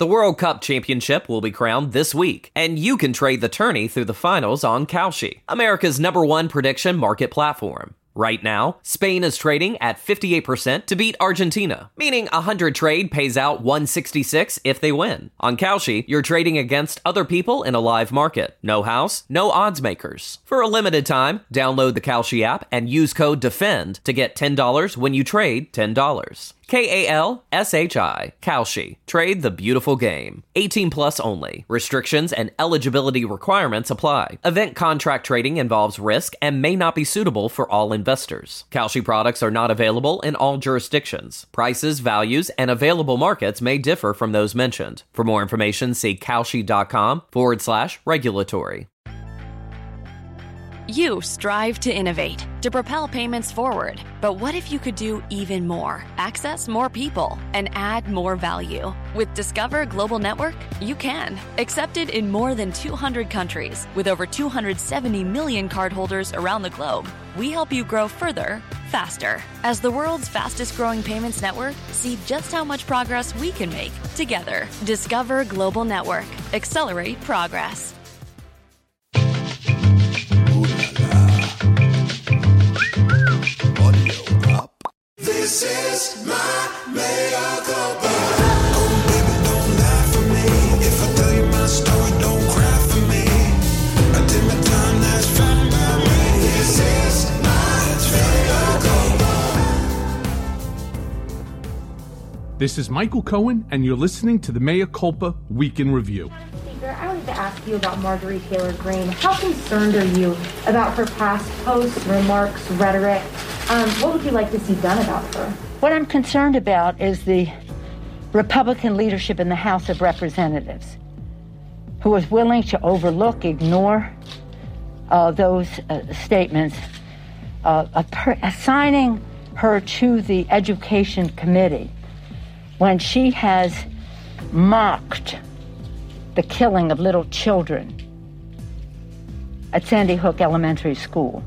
The World Cup Championship will be crowned this week, and you can trade the tourney through the finals on Kalshi, America's #1 prediction market platform. Right now, Spain is trading at 58% to beat Argentina, meaning 100 trade pays out 166 if they win. On Kalshi, you're trading against other people in a live market. No house, no odds makers. For a limited time, download the Kalshi app and use code DEFEND to get $10 when you trade $10. Kalshi. Kalshi. Trade the beautiful game. 18 plus only. Restrictions and eligibility requirements apply. Event contract trading involves risk and may not be suitable for all investors. Kalshi products are not available in all jurisdictions. Prices, values, and available markets may differ from those mentioned. For more information, see kalshi.com/regulatory. You strive to innovate, to propel payments forward. But what if you could do even more? Access more people and add more value. With Discover Global Network, you can. Accepted in more than 200 countries, with over 270 million cardholders around the globe, we help you grow further, faster. As the world's fastest growing payments network, see just how much progress we can make together. Discover Global Network. Accelerate progress. This is my mea culpa. Oh, baby, don't laugh at me. If I tell you my story, don't cry for me. I did my time, that's fine by me. This is my mea culpa. This is Michael Cohen, and you're listening to the Mea Culpa Week in Review. I wanted to ask you about Marjorie Taylor Greene. How concerned are you about her past posts, remarks, rhetoric? What would you like to see done about her? What I'm concerned about is the Republican leadership in the House of Representatives, who is willing to overlook, ignore those statements, assigning her to the Education Committee when she has mocked the killing of little children at Sandy Hook Elementary School,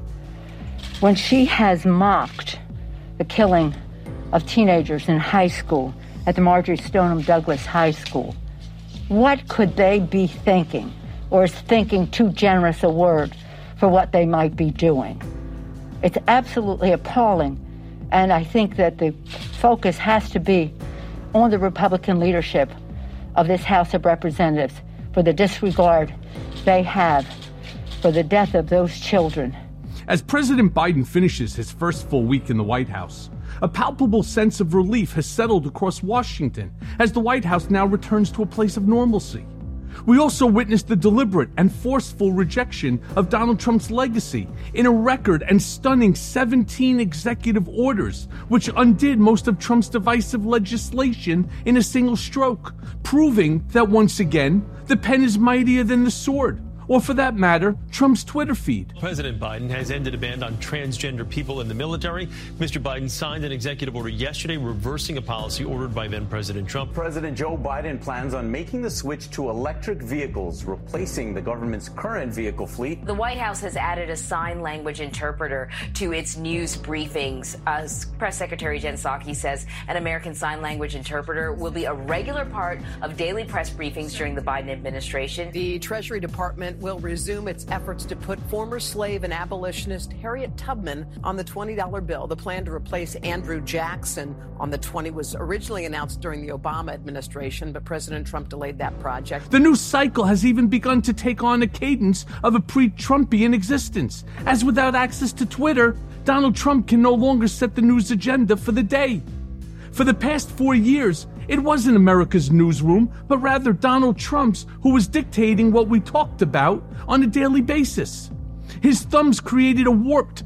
when she has mocked the killing of teenagers in high school at the Marjorie Stoneman Douglas High School. What could they be thinking? Or is thinking too generous a word for what they might be doing? It's absolutely appalling, and I think that the focus has to be on the Republican leadership of this House of Representatives for the disregard they have for the death of those children. As President Biden finishes his first full week in the White House, a palpable sense of relief has settled across Washington as the White House now returns to a place of normalcy. We also witnessed the deliberate and forceful rejection of Donald Trump's legacy in a record and stunning 17 executive orders, which undid most of Trump's divisive legislation in a single stroke, proving that once again, the pen is mightier than the sword. Or for that matter, Trump's Twitter feed. President Biden has ended a ban on transgender people in the military. Mr. Biden signed an executive order yesterday reversing a policy ordered by then President Trump. President Joe Biden plans on making the switch to electric vehicles, replacing the government's current vehicle fleet. The White House has added a sign language interpreter to its news briefings. Press Secretary Jen Psaki says an American Sign Language interpreter will be a regular part of daily press briefings during the Biden administration. The Treasury Department will resume its efforts to put former slave and abolitionist Harriet Tubman on the $20 bill. The plan to replace Andrew Jackson on the 20 was originally announced during the Obama administration, but President Trump delayed that project. The news cycle has even begun to take on a cadence of a pre-Trumpian existence, as without access to Twitter, Donald Trump can no longer set the news agenda for the day. For the past 4 years, it wasn't America's newsroom, but rather Donald Trump's, who was dictating what we talked about on a daily basis. His thumbs created a warped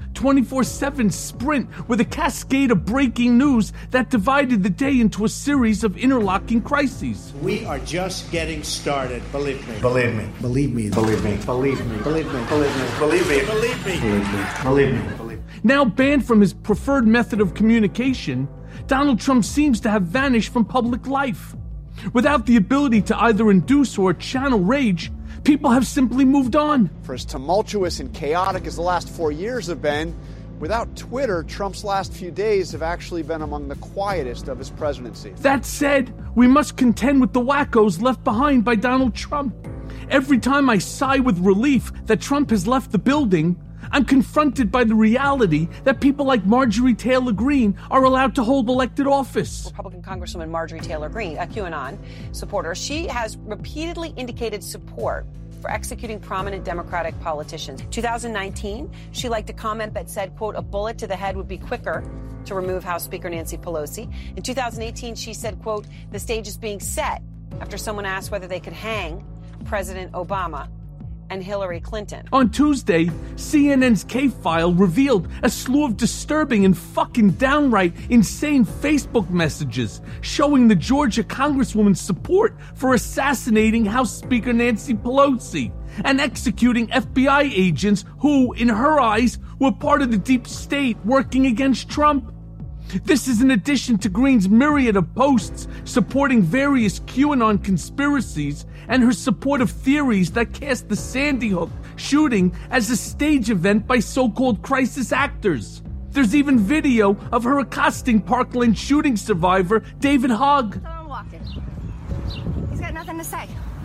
24/7 sprint with a cascade of breaking news that divided the day into a series of interlocking crises. We are just getting started, believe me. Believe me. Believe me. Believe me. Believe me. Believe me. Believe me. Believe me. Believe me. Believe me. Believe me. Believe me. Now banned from his preferred method of communication, Donald Trump seems to have vanished from public life. Without the ability to either induce or channel rage, people have simply moved on. For as tumultuous and chaotic as the last 4 years have been, Without Twitter, Trump's last few days have actually been among the quietest of his presidency. That said, we must contend with the wackos left behind by Donald Trump. Every time I sigh with relief that Trump has left the building, I'm confronted by the reality that people like Marjorie Taylor Greene are allowed to hold elected office. Republican Congresswoman Marjorie Taylor Greene, a QAnon supporter, she has repeatedly indicated support for executing prominent Democratic politicians. 2019, she liked a comment that said, quote, a bullet to the head would be quicker to remove House Speaker Nancy Pelosi. In 2018, she said, quote, the stage is being set after someone asked whether they could hang President Obama and Hillary Clinton. On Tuesday, CNN's K-File revealed a slew of disturbing and fucking downright insane Facebook messages showing the Georgia Congresswoman's support for assassinating House Speaker Nancy Pelosi and executing FBI agents who, in her eyes, were part of the deep state working against Trump. This is in addition to Greene's myriad of posts supporting various QAnon conspiracies and her support of theories that cast the Sandy Hook shooting as a stage event by so-called crisis actors. There's even video of her accosting Parkland shooting survivor David Hogg. Someone walked in. He's got nothing to say.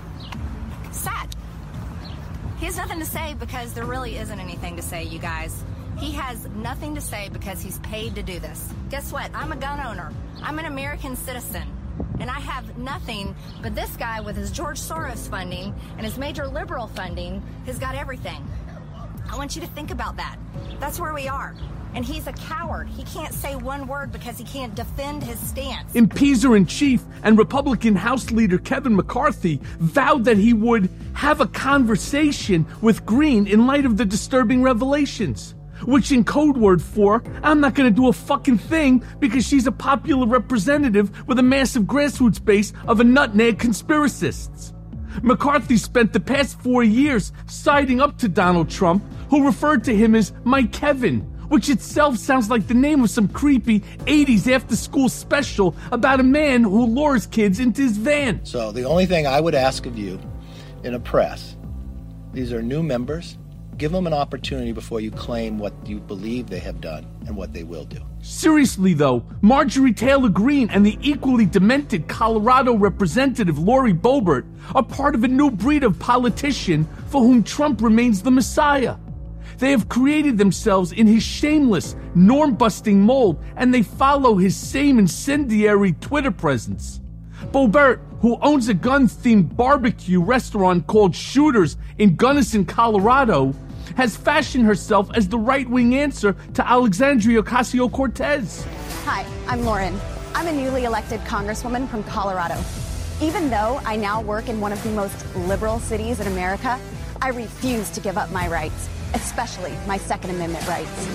Sad. He has nothing to say because there really isn't anything to say, you guys. He has nothing to say because he's paid to do this. Guess what? I'm a gun owner. I'm an American citizen. And I have nothing, but this guy with his George Soros funding and his major liberal funding has got everything. I want you to think about that. That's where we are. And he's a coward. He can't say one word because he can't defend his stance. Impeacer-in-Chief and Republican House Leader Kevin McCarthy vowed that he would have a conversation with Greene in light of the disturbing revelations, which in code word for, I'm not going to do a fucking thing because she's a popular representative with a massive grassroots base of a nutneg conspiracists. McCarthy spent the past 4 years siding up to Donald Trump, who referred to him as my Kevin, which itself sounds like the name of some creepy 80s after-school special about a man who lures kids into his van. So the only thing I would ask of you in a press, these are new members. Give them an opportunity before you claim what you believe they have done and what they will do. Seriously, though, Marjorie Taylor Greene and the equally demented Colorado Representative Lori Boebert are part of a new breed of politician for whom Trump remains the messiah. They have created themselves in his shameless, norm-busting mold, and they follow his same incendiary Twitter presence. Boebert, who owns a gun-themed barbecue restaurant called Shooters in Gunnison, Colorado, has fashioned herself as the right-wing answer to Alexandria Ocasio-Cortez. Hi, I'm Lauren. I'm a newly elected congresswoman from Colorado. Even though I now work in one of the most liberal cities in America, I refuse to give up my rights, especially my Second Amendment rights.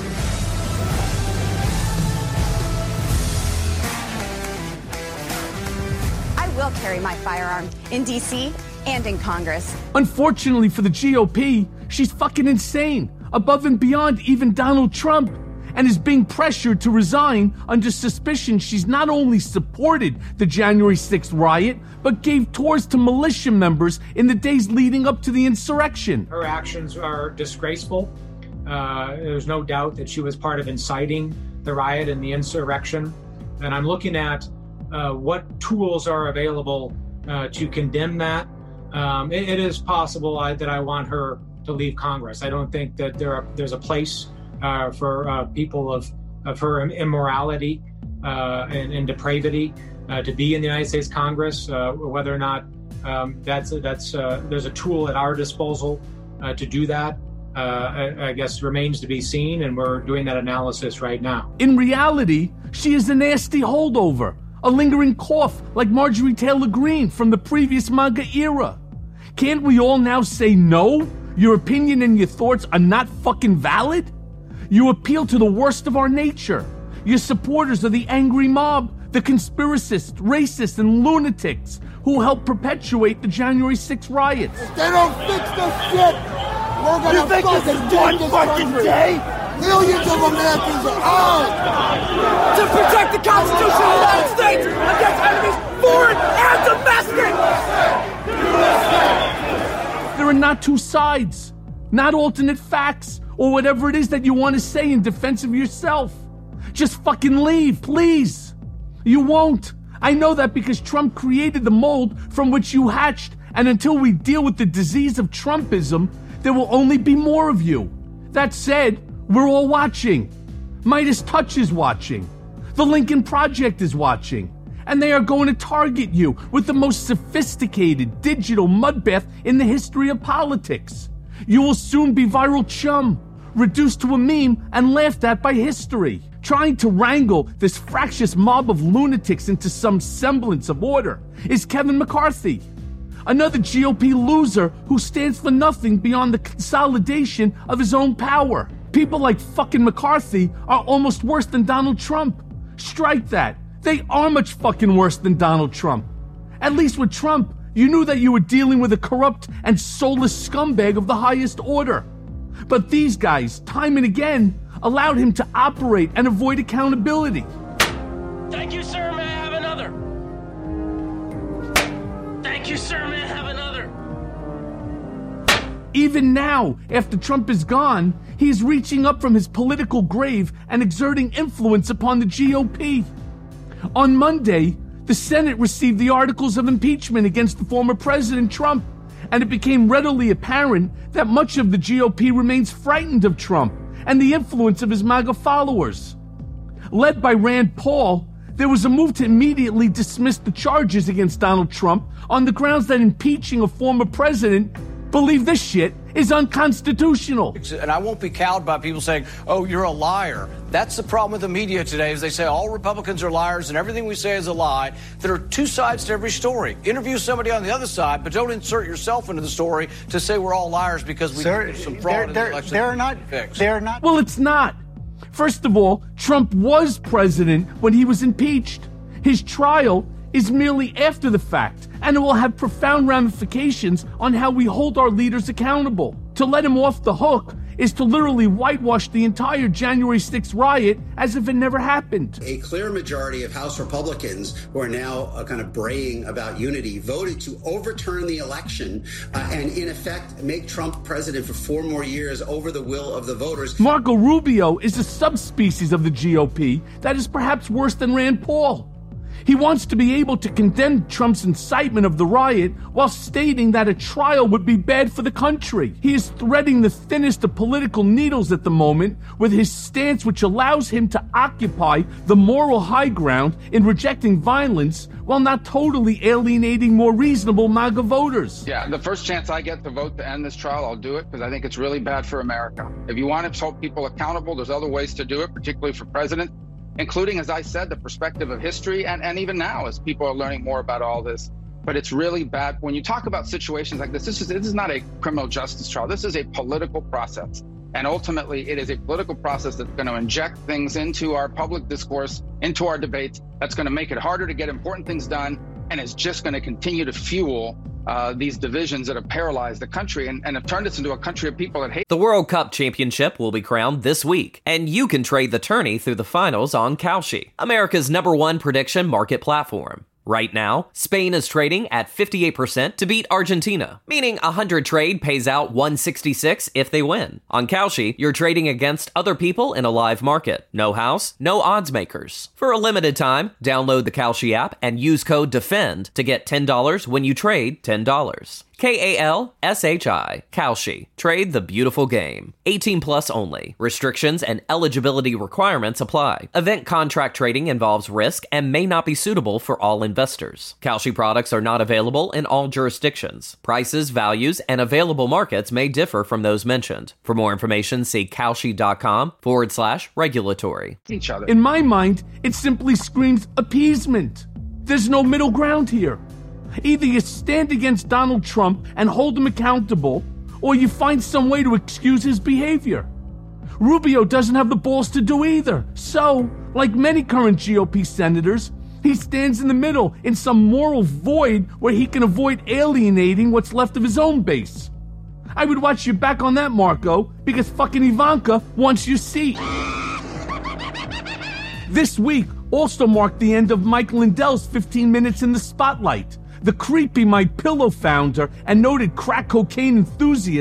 I will carry my firearm in D.C. and in Congress. Unfortunately for the GOP, she's fucking insane, above and beyond even Donald Trump, and is being pressured to resign under suspicion she's not only supported the January 6th riot, but gave tours to militia members in the days leading up to the insurrection. Her actions are disgraceful. There's no doubt that she was part of inciting the riot and the insurrection. And I'm looking at what tools are available to condemn that. It is possible that I want her to leave Congress. I don't think that there's a place for people of her immorality and depravity to be in the United States Congress. Whether or not there's a tool at our disposal to do that, I guess remains to be seen, and we're doing that analysis right now. In reality, she is a nasty holdover, a lingering cough like Marjorie Taylor Greene from the previous MAGA era. Can't we all now say no? Your opinion and your thoughts are not fucking valid? You appeal to the worst of our nature. Your supporters are the angry mob, the conspiracists, racists, and lunatics who helped perpetuate the January 6th riots. If they don't fix this shit, we're gonna fucking take this country. Millions of Americans are out to protect the Constitution of the United States against enemies, foreign and domestic. There are not two sides, not alternate facts, or whatever it is that you want to say in defense of yourself. Just fucking leave, please. You won't. I know that because Trump created the mold from which you hatched, and until we deal with the disease of Trumpism, there will only be more of you. That said, we're all watching. Midas Touch is watching. The Lincoln Project is watching. And they are going to target you with the most sophisticated digital mudbath in the history of politics. You will soon be viral chum, reduced to a meme and laughed at by history. Trying to wrangle this fractious mob of lunatics into some semblance of order is Kevin McCarthy, another GOP loser who stands for nothing beyond the consolidation of his own power. People like fucking McCarthy are almost worse than Donald Trump. Strike that. They are much fucking worse than Donald Trump. At least with Trump, you knew that you were dealing with a corrupt and soulless scumbag of the highest order. But these guys, time and again, allowed him to operate and avoid accountability. Thank you, sir. May I have another? Thank you, sir. May I have another? Even now, after Trump is gone, he is reaching up from his political grave and exerting influence upon the GOP. On Monday, the Senate received the articles of impeachment against the former President Trump, and it became readily apparent that much of the GOP remains frightened of Trump and the influence of his MAGA followers. Led by Rand Paul, there was a move to immediately dismiss the charges against Donald Trump on the grounds that impeaching a former president, believe this shit, is unconstitutional. And I won't be cowed by people saying, oh, you're a liar. That's the problem with the media today, is they say all Republicans are liars and everything we say is a lie. There are two sides to every story. Interview somebody on the other side, but don't insert yourself into the story to say we're all liars because we did some fraud in the election. They're not. Well, it's not. First of all, Trump was president when he was impeached. His trial is merely after the fact, and it will have profound ramifications on how we hold our leaders accountable. To let him off the hook is to literally whitewash the entire January 6th riot as if it never happened. A clear majority of House Republicans, who are now kind of braying about unity, voted to overturn the election and, in effect, make Trump president for 4 more years over the will of the voters. Marco Rubio is a subspecies of the GOP that is perhaps worse than Rand Paul. He wants to be able to condemn Trump's incitement of the riot while stating that a trial would be bad for the country. He is threading the thinnest of political needles at the moment with his stance, which allows him to occupy the moral high ground in rejecting violence while not totally alienating more reasonable MAGA voters. Yeah, the first chance I get to vote to end this trial, I'll do it because I think it's really bad for America. If you want to hold people accountable, there's other ways to do it, particularly for president, including, as I said, the perspective of history, and even now as people are learning more about all this. But it's really bad. When you talk about situations like this is not a criminal justice trial. This is a political process. And ultimately, it is a political process that's going to inject things into our public discourse, into our debates, that's going to make it harder to get important things done, and it's just going to continue to fuel these divisions that have paralyzed the country and have turned us into a country of people that hate. The World Cup championship will be crowned this week, and you can trade the tourney through the finals on Kalshi, America's #1 prediction market platform. Right now, Spain is trading at 58% to beat Argentina, meaning 100 trade pays out 166 if they win. On Kalshi, you're trading against other people in a live market. No house, no odds makers. For a limited time, download the Kalshi app and use code DEFEND to get $10 when you trade $10. Kalshi. Kalshi. Trade the beautiful game. 18 plus only. Restrictions and eligibility requirements apply. Event contract trading involves risk and may not be suitable for all investors. Kalshi products are not available in all jurisdictions. Prices, values, and available markets may differ from those mentioned. For more information, see Kalshi.com/regulatory. Each other. In my mind, it simply screams appeasement. There's no middle ground here. Either you stand against Donald Trump and hold him accountable, or you find some way to excuse his behavior. Rubio doesn't have the balls to do either. So, like many current GOP senators, he stands in the middle in some moral void where he can avoid alienating what's left of his own base. I would watch you back on that, Marco, because fucking Ivanka wants your seat. This week also marked the end of Mike Lindell's 15 Minutes in the Spotlight. The creepy My Pillow founder and noted crack cocaine enthusiast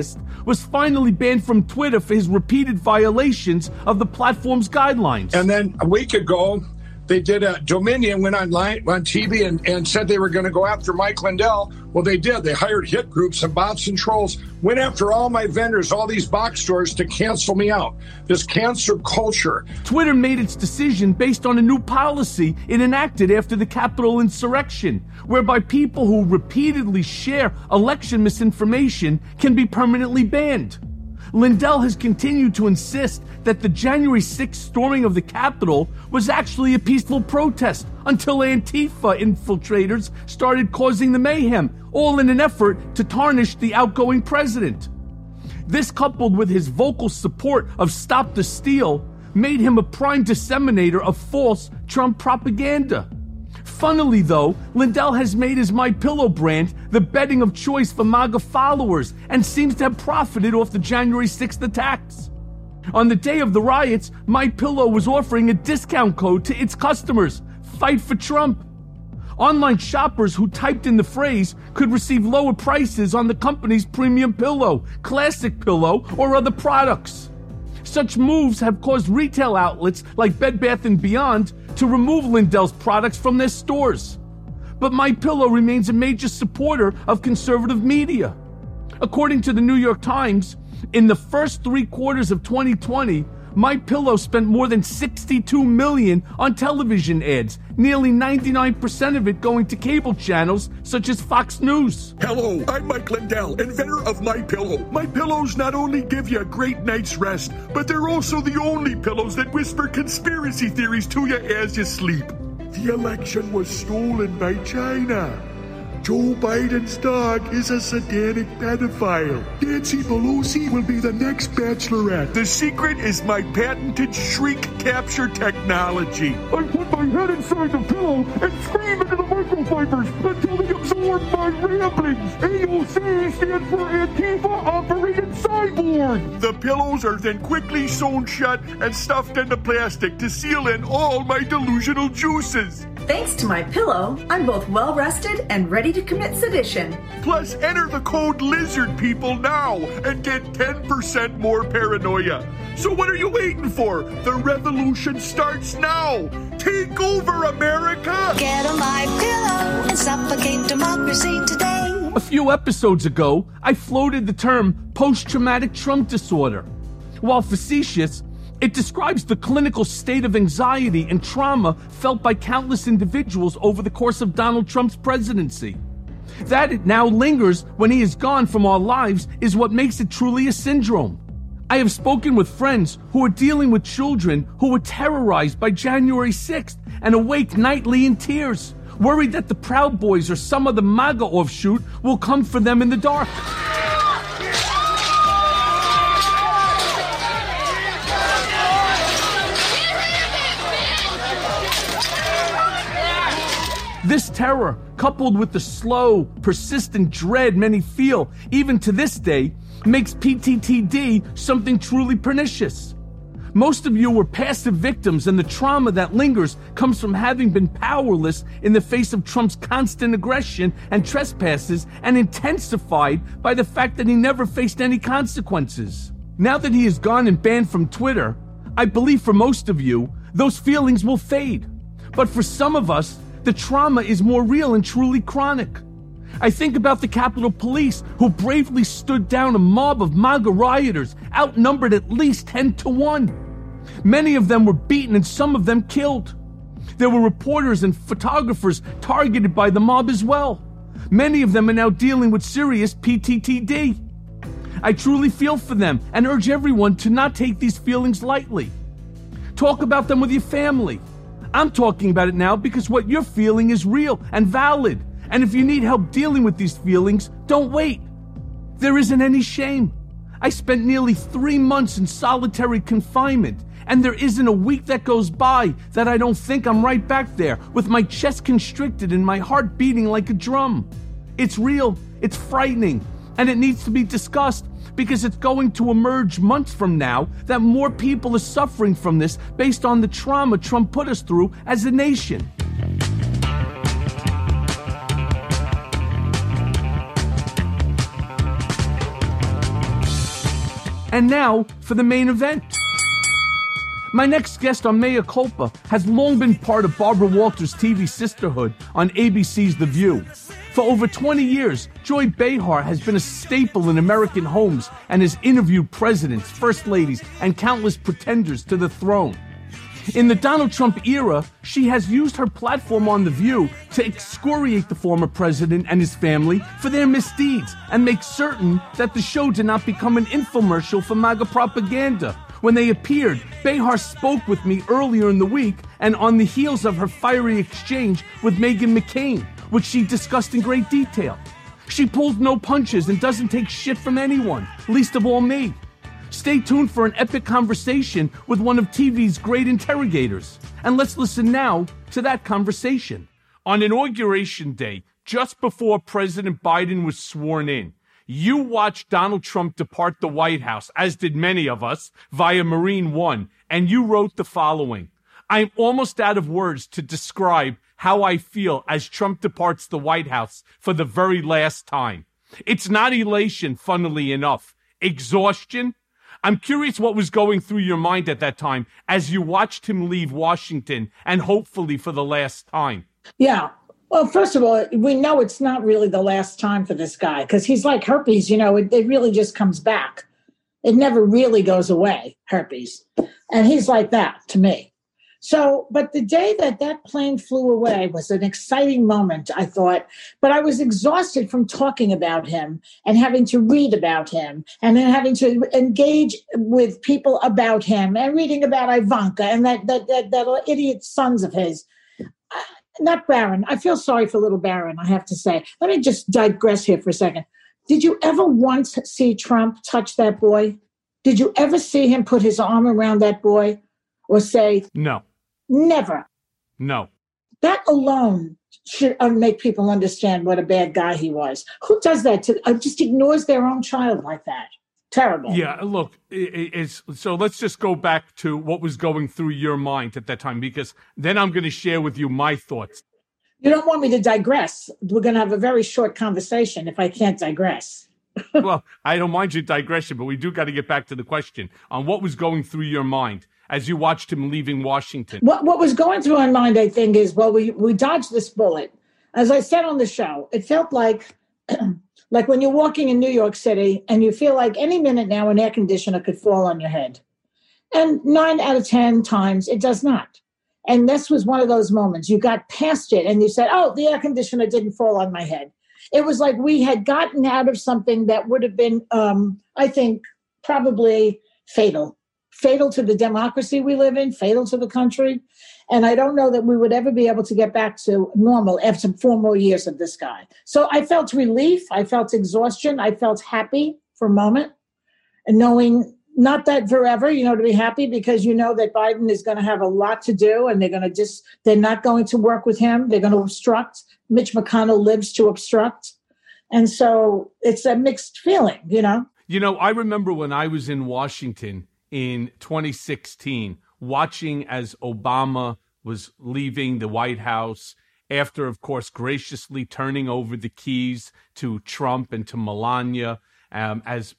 was finally banned from Twitter for his repeated violations of the platform's guidelines. And then a week ago, they did Dominion went on TV and said they were going to go after Mike Lindell. Well, they did. They hired hit groups and bots and trolls, went after all my vendors, all these box stores to cancel me out. This cancer culture. Twitter made its decision based on a new policy it enacted after the Capitol insurrection, whereby people who repeatedly share election misinformation can be permanently banned. Lindell has continued to insist that the January 6th storming of the Capitol was actually a peaceful protest until Antifa infiltrators started causing the mayhem, all in an effort to tarnish the outgoing president. This, coupled with his vocal support of Stop the Steal, made him a prime disseminator of false Trump propaganda. Funnily, though, Lindell has made his MyPillow brand the bedding of choice for MAGA followers and seems to have profited off the January 6th attacks. On the day of the riots, MyPillow was offering a discount code to its customers, Fight for Trump. Online shoppers who typed in the phrase could receive lower prices on the company's premium pillow, classic pillow, or other products. Such moves have caused retail outlets like Bed Bath & Beyond to remove Lindell's products from their stores. But MyPillow remains a major supporter of conservative media. According to the New York Times, in the first 3 quarters of 2020, MyPillow spent more than $62 million on television ads, nearly 99% of it going to cable channels such as Fox News. Hello, I'm Mike Lindell, inventor of MyPillow. MyPillows not only give you a great night's rest, but they're also the only pillows that whisper conspiracy theories to you as you sleep. The election was stolen by China. Joe Biden's dog is a satanic pedophile. Nancy Pelosi will be the next bachelorette. The secret is my patented shriek capture technology. I put my head inside the pillow and scream into the microfibers until they absorb my ramblings. AOC stands for Antifa Operated Cyborg. The pillows are then quickly sewn shut and stuffed into plastic to seal in all my delusional juices. Thanks to MyPillow, I'm both well-rested and ready to commit sedition. Plus, enter the code LIZARDPEOPLE now and get 10% more paranoia. So what are you waiting for? The revolution starts now. Take over, America! Get a MyPillow and suffocate democracy today. A few episodes ago, I floated the term post-traumatic Trump disorder. While facetious, it describes the clinical state of anxiety and trauma felt by countless individuals over the course of Donald Trump's presidency. That it now lingers when he is gone from our lives is what makes it truly a syndrome. I have spoken with friends who are dealing with children who were terrorized by January 6th and awake nightly in tears, worried that the Proud Boys or some other MAGA offshoot will come for them in the dark. This terror, coupled with the slow, persistent dread many feel, even to this day, makes PTTD something truly pernicious. Most of you were passive victims, and the trauma that lingers comes from having been powerless in the face of Trump's constant aggression and trespasses, and intensified by the fact that he never faced any consequences. Now that he is gone and banned from Twitter, I believe for most of you, those feelings will fade. But for some of us, the trauma is more real and truly chronic. I think about the Capitol Police, who bravely stood down a mob of MAGA rioters, outnumbered at least 10-1. Many of them were beaten and some of them killed. There were reporters and photographers targeted by the mob as well. Many of them are now dealing with serious PTTD. I truly feel for them and urge everyone to not take these feelings lightly. Talk about them with your family. I'm talking about it now because what you're feeling is real and valid. And if you need help dealing with these feelings, don't wait. There isn't any shame. I spent nearly 3 months in solitary confinement, and there isn't a week that goes by that I don't think I'm right back there with my chest constricted and my heart beating like a drum. It's real, it's frightening, and it needs to be discussed because it's going to emerge months from now that more people are suffering from this based on the trauma Trump put us through as a nation. And now for the main event. My next guest on Mea Culpa has long been part of Barbara Walters' TV sisterhood on ABC's The View. For over 20 years, Joy Behar has been a staple in American homes and has interviewed presidents, first ladies, and countless pretenders to the throne. In the Donald Trump era, she has used her platform on The View to excoriate the former president and his family for their misdeeds and make certain that the show did not become an infomercial for MAGA propaganda. When they appeared, Behar spoke with me earlier in the week and on the heels of her fiery exchange with Meghan McCain, which she discussed in great detail. She pulls no punches and doesn't take shit from anyone, least of all me. Stay tuned for an epic conversation with one of TV's great interrogators. And let's listen now to that conversation. On Inauguration Day, just before President Biden was sworn in, you watched Donald Trump depart the White House, as did many of us, via Marine One, and you wrote the following: I'm almost out of words to describe how I feel as Trump departs the White House for the very last time. It's not elation, funnily enough. Exhaustion? I'm curious what was going through your mind at that time as you watched him leave Washington, and hopefully for the last time. Yeah. Well, first of all, we know it's not really the last time for this guy because he's like herpes, it really just comes back. It never really goes away, herpes. And he's like that to me. So, but the day that plane flew away was an exciting moment, I thought. But I was exhausted from talking about him and having to read about him and then having to engage with people about him and reading about Ivanka and that idiot sons of his. Not Barron. I feel sorry for little Barron, I have to say. Let me just digress here for a second. Did you ever once see Trump touch that boy? Did you ever see him put his arm around that boy or say, no? Never. No. That alone should make people understand what a bad guy he was. Who does that? Just ignores their own child like that. Terrible. Yeah, look, so let's just go back to what was going through your mind at that time, because then I'm going to share with you my thoughts. You don't want me to digress. We're going to have a very short conversation if I can't digress. Well, I don't mind your digression, but we do got to get back to the question on what was going through your mind as you watched him leaving Washington. What was going through my mind, I think, is, well, we dodged this bullet. As I said on the show, it felt like when you're walking in New York City and you feel like any minute now an air conditioner could fall on your head. And 9 out of 10 times it does not. And this was one of those moments. You got past it and you said, oh, the air conditioner didn't fall on my head. It was like we had gotten out of something that would have been, I think, probably fatal to the democracy we live in, fatal to the country. And I don't know that we would ever be able to get back to normal after 4 more years of this guy. So I felt relief. I felt exhaustion. I felt happy for a moment. And knowing, not that forever, to be happy because you know that Biden is going to have a lot to do and they're not going to work with him. They're going to obstruct. Mitch McConnell lives to obstruct. And so it's a mixed feeling, I remember when I was in Washington in 2016, watching as Obama was leaving the White House after, of course, graciously turning over the keys to Trump and to Melania, as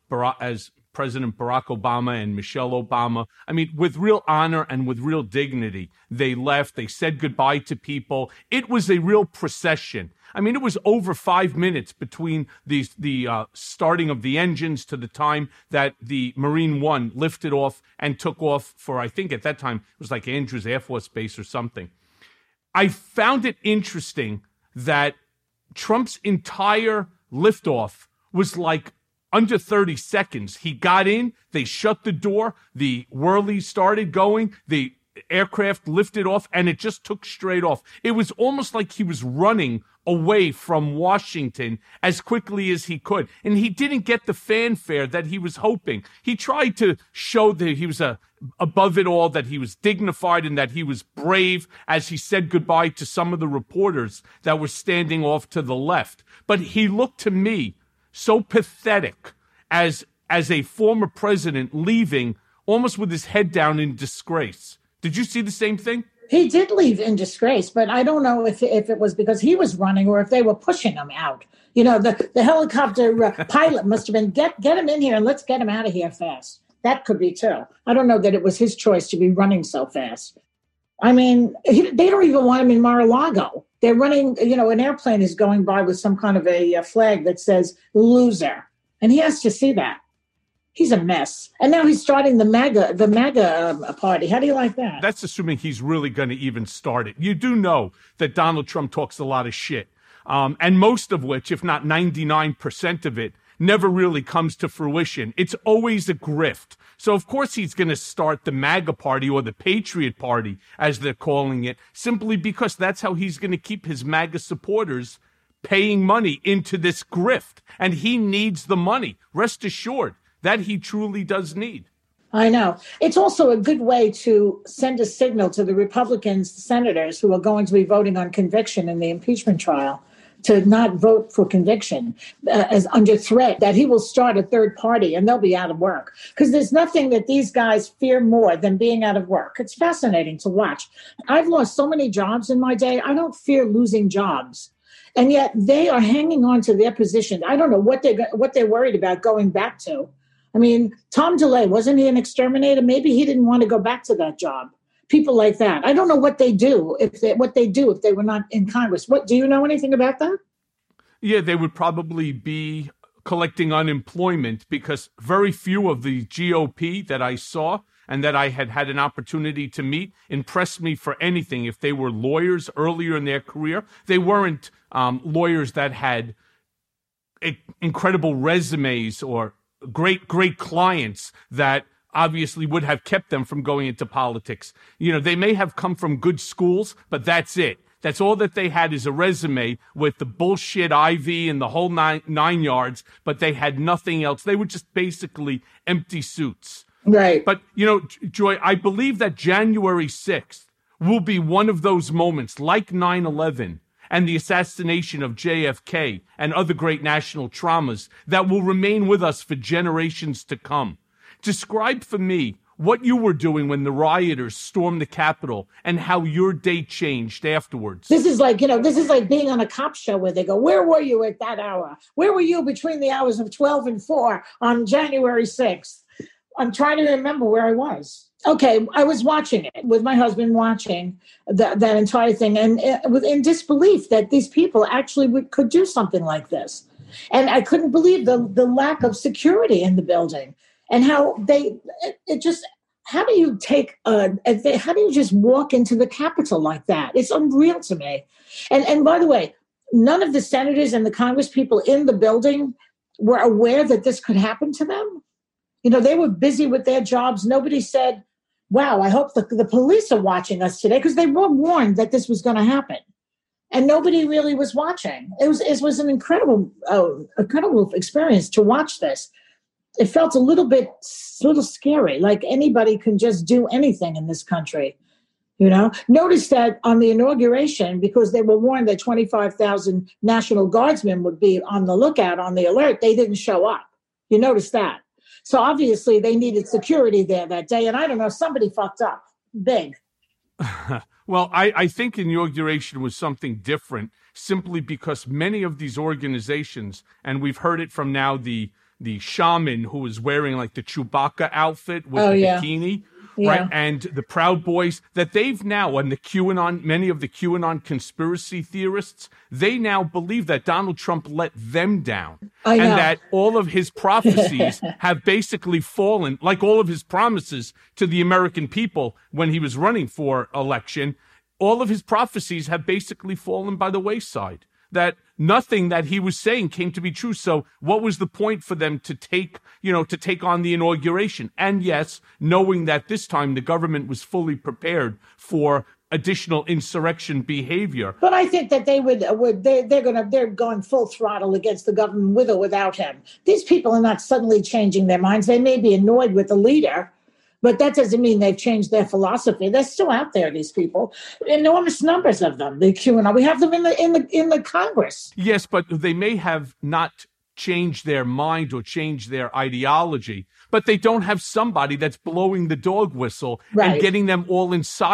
President Barack Obama and Michelle Obama. I mean, with real honor and with real dignity, they left. They said goodbye to people. It was a real procession. I mean, it was over 5 minutes between the starting of the engines to the time that the Marine One lifted off and took off for, I think at that time, it was like Andrews Air Force Base or something. I found it interesting that Trump's entire liftoff was like under 30 seconds. He got in, they shut the door, the whirly started going, the aircraft lifted off, and it just took straight off. It was almost like he was running away from Washington as quickly as he could. And he didn't get the fanfare that he was hoping. He tried to show that he was above it all, that he was dignified and that he was brave as he said goodbye to some of the reporters that were standing off to the left. But he looked to me so pathetic as a former president leaving almost with his head down in disgrace. Did you see the same thing? He did leave in disgrace, but I don't know if it was because he was running or if they were pushing him out. You know, the helicopter pilot must have been, get him in here and let's get him out of here fast. That could be too. I don't know that it was his choice to be running so fast. I mean, they don't even want him in Mar-a-Lago. They're running, you know, an airplane is going by with some kind of a flag that says loser. And he has to see that. He's a mess. And now he's starting the MAGA party. How do you like that? That's assuming he's really going to even start it. You do know that Donald Trump talks a lot of shit. And most of which, if not 99% of it, never really comes to fruition. It's always a grift. So, of course, he's going to start the MAGA party or the Patriot Party, as they're calling it, simply because that's how he's going to keep his MAGA supporters paying money into this grift. And he needs the money. Rest assured that he truly does need. I know. It's also a good way to send a signal to the Republican senators who are going to be voting on conviction in the impeachment trial to not vote for conviction as under threat that he will start a third party and they'll be out of work. Because there's nothing that these guys fear more than being out of work. It's fascinating to watch. I've lost so many jobs in my day. I don't fear losing jobs. And yet they are hanging on to their position. I don't know what they're worried about going back to. I mean, Tom DeLay, wasn't he an exterminator? Maybe he didn't want to go back to that job. People like that. I don't know what they do if they were not in Congress. What do you know anything about that? Yeah, they would probably be collecting unemployment because very few of the GOP that I saw and that I had an opportunity to meet impressed me for anything. If they were lawyers earlier in their career, they weren't lawyers that had incredible resumes or great clients that obviously would have kept them from going into politics. You know, they may have come from good schools, but that's it. That's all that they had is a resume with the bullshit IV and the whole nine yards, but they had nothing else. They were just basically empty suits. Right. But, you know, Joy, I believe that January 6th will be one of those moments like 9/11 and the assassination of JFK and other great national traumas that will remain with us for generations to come. Describe for me what you were doing when the rioters stormed the Capitol and how your day changed afterwards. This is like being on a cop show where they go, where were you at that hour? Where were you between the hours of 12 and 4 on January 6th? I'm trying to remember where I was. Okay, I was watching it with my husband, watching that entire thing, and in disbelief that these people actually could do something like this. And I couldn't believe the lack of security in the building. And how how do you just walk into the Capitol like that? It's unreal to me. And by the way, none of the senators and the Congress people in the building were aware that this could happen to them. You know, they were busy with their jobs. Nobody said, wow, I hope the police are watching us today, because they were warned that this was going to happen. And nobody really was watching. It was an incredible experience to watch this. It felt a little scary, like anybody can just do anything in this country. You know, notice that on the inauguration, because they were warned that 25,000 National Guardsmen would be on the lookout, on the alert, they didn't show up. You notice that. So obviously they needed security there that day. And I don't know, somebody fucked up big. Well, I think inauguration was something different simply because many of these organizations, and we've heard it from now the shaman who was wearing like the Chewbacca outfit with the bikini, right? And the Proud Boys, that they've now, and many of the QAnon conspiracy theorists, they now believe that Donald Trump let them down. And that all of his prophecies have basically fallen, like all of his promises to the American people when he was running for election, all of his prophecies have basically fallen by the wayside. That nothing that he was saying came to be true. So what was the point for them to take on the inauguration? And yes, knowing that this time the government was fully prepared for additional insurrection behavior. But I think that they're going full throttle against the government with or without him. These people are not suddenly changing their minds. They may be annoyed with the leader, but that doesn't mean they've changed their philosophy. They're still out there, these people. Enormous numbers of them, the QAnon. We have them in the Congress. Yes, but they may have not change their mind or change their ideology, but they don't have somebody that's blowing the dog whistle and getting them all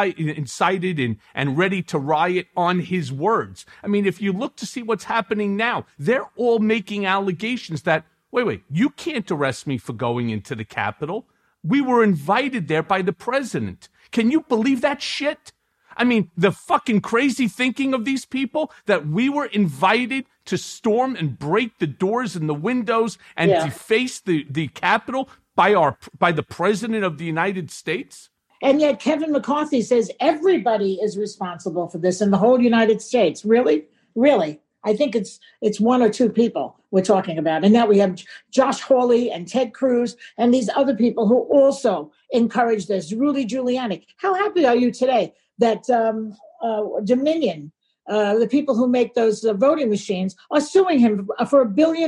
incited and ready to riot on his words. I mean, if you look to see what's happening now, they're all making allegations that, wait, you can't arrest me for going into the Capitol. We were invited there by the president. Can you believe that shit? I mean, the fucking crazy thinking of these people that we were invited to storm and break the doors and the windows and deface the Capitol by the president of the United States. And yet Kevin McCarthy says everybody is responsible for this in the whole United States. Really? Really? I think it's one or two people we're talking about. And now we have Josh Hawley and Ted Cruz and these other people who also encourage this. Rudy Giuliani. How happy are you today that Dominion, the people who make those voting machines, are suing him for $1 billion?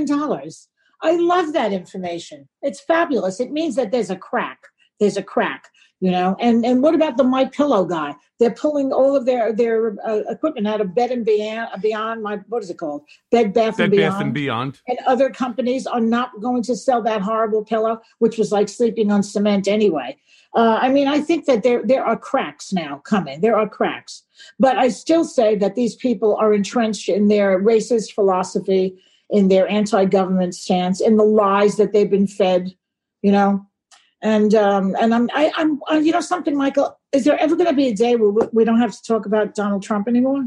I love that information. It's fabulous. It means that there's a crack. There's a crack, you know. And what about the MyPillow guy? They're pulling all of their equipment out of Bed Beyond. What is it called? Bed Bath and Beyond. And other companies are not going to sell that horrible pillow, which was like sleeping on cement anyway. I mean, I think that there are cracks now coming. There are cracks. But I still say that these people are entrenched in their racist philosophy, in their anti-government stance, in the lies that they've been fed, you know. And I'm you know something, Michael, is there ever going to be a day where we don't have to talk about Donald Trump anymore?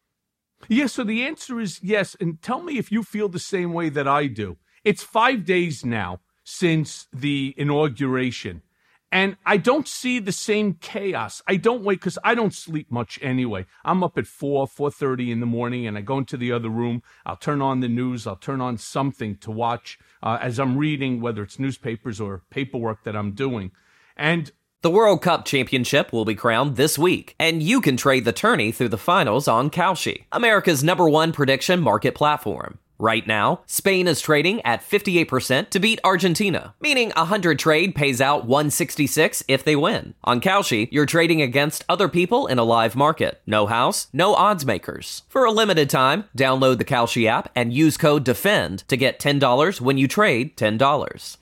Yes. So the answer is yes. And tell me if you feel the same way that I do. It's 5 days now since the inauguration. And I don't see the same chaos. I don't wait because I don't sleep much anyway. I'm up at 4:30 in the morning, and I go into the other room. I'll turn on the news. I'll turn on something to watch as I'm reading, whether it's newspapers or paperwork that I'm doing. And the World Cup championship will be crowned this week, and you can trade the tourney through the finals on Kalshi, America's #1 prediction market platform. Right now, Spain is trading at 58% to beat Argentina, meaning 100 trade pays out 166 if they win. On Kalshi, you're trading against other people in a live market. No house, no odds makers. For a limited time, download the Kalshi app and use code DEFEND to get $10 when you trade $10.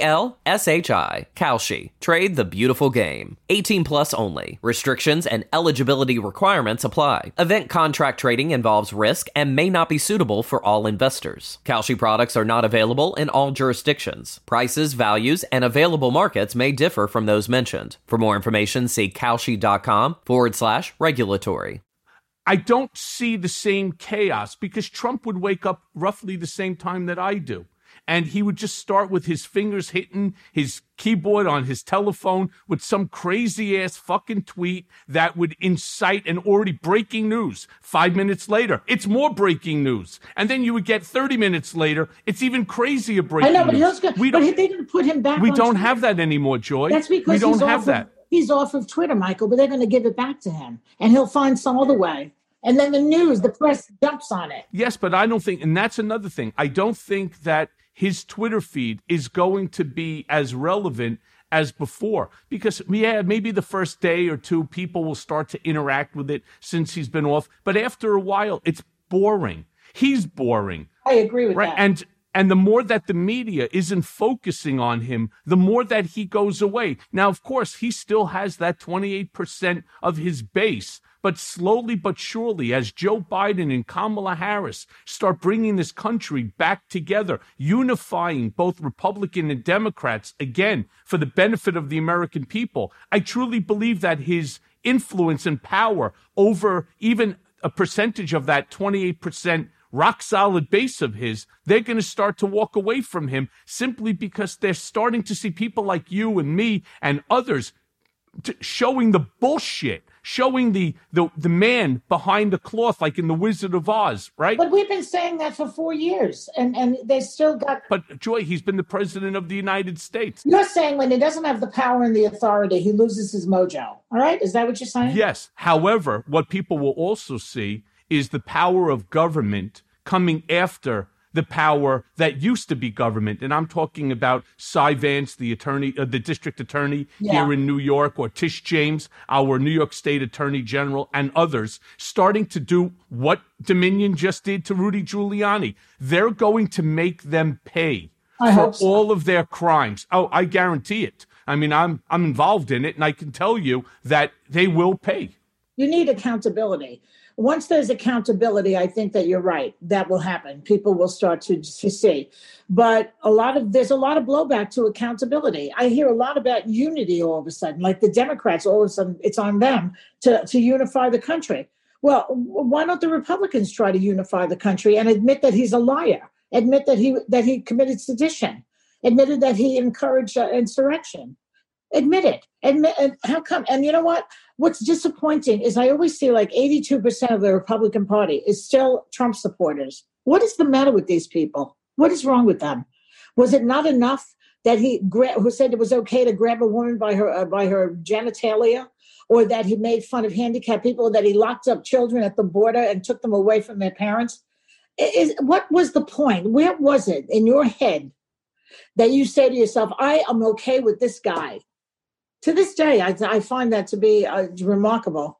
Kalshi. Kalshi. Trade the beautiful game. 18 plus only. Restrictions and eligibility requirements apply. Event contract trading involves risk and may not be suitable for all investors. Kalshi products are not available in all jurisdictions. Prices, values, and available markets may differ from those mentioned. For more information, see kalshi.com/regulatory. I don't see the same chaos because Trump would wake up roughly the same time that I do. And he would just start with his fingers hitting his keyboard on his telephone with some crazy-ass fucking tweet that would incite an already breaking news. 5 minutes later, it's more breaking news. And then you would get 30 minutes later, it's even crazier breaking news. I know, but they didn't put him back on Twitter. We don't Twitter. Have that anymore, Joy. That's because he's off of Twitter, Michael, but they're going to give it back to him. And he'll find some other way. And then the press jumps on it. Yes, but I don't think, and that's another thing, I don't think that his Twitter feed is going to be as relevant as before. Because, maybe the first day or two, people will start to interact with it since he's been off. But after a while, it's boring. He's boring. I agree with that. And the more that the media isn't focusing on him, the more that he goes away. Now, of course, he still has that 28% of his base. But slowly but surely, as Joe Biden and Kamala Harris start bringing this country back together, unifying both Republican and Democrats, again, for the benefit of the American people, I truly believe that his influence and power over even a percentage of that 28% rock-solid base of his, they're going to start to walk away from him simply because they're starting to see people like you and me and others showing the bullshit, showing the man behind the cloth, like in The Wizard of Oz, right? But we've been saying that for 4 years, and they still got... But, Joy, he's been the president of the United States. You're saying when he doesn't have the power and the authority, he loses his mojo, all right? Is that what you're saying? Yes. However, what people will also see is the power of government coming after the power that used to be government. And I'm talking about Cy Vance, the district attorney here in New York, or Tish James, our New York State Attorney General, and others, starting to do what Dominion just did to Rudy Giuliani. They're going to make them pay for all of their crimes. Oh, I guarantee it. I mean, I'm involved in it, and I can tell you that they will pay. You need accountability. Once there's accountability, I think that you're right. That will happen. People will start to see. But there's a lot of blowback to accountability. I hear a lot about unity all of a sudden, like the Democrats, all of a sudden it's on them to unify the country. Well, why don't the Republicans try to unify the country and admit that he's a liar, admit that he committed sedition, admitted that he encouraged insurrection? Admit it. How come? And you know what? What's disappointing is I always see like 82% of the Republican Party is still Trump supporters. What is the matter with these people? What is wrong with them? Was it not enough that who said it was okay to grab a woman by her genitalia, or that he made fun of handicapped people, that he locked up children at the border and took them away from their parents? What was the point? Where was it in your head that you say to yourself, I am okay with this guy? To this day, I find that to be remarkable.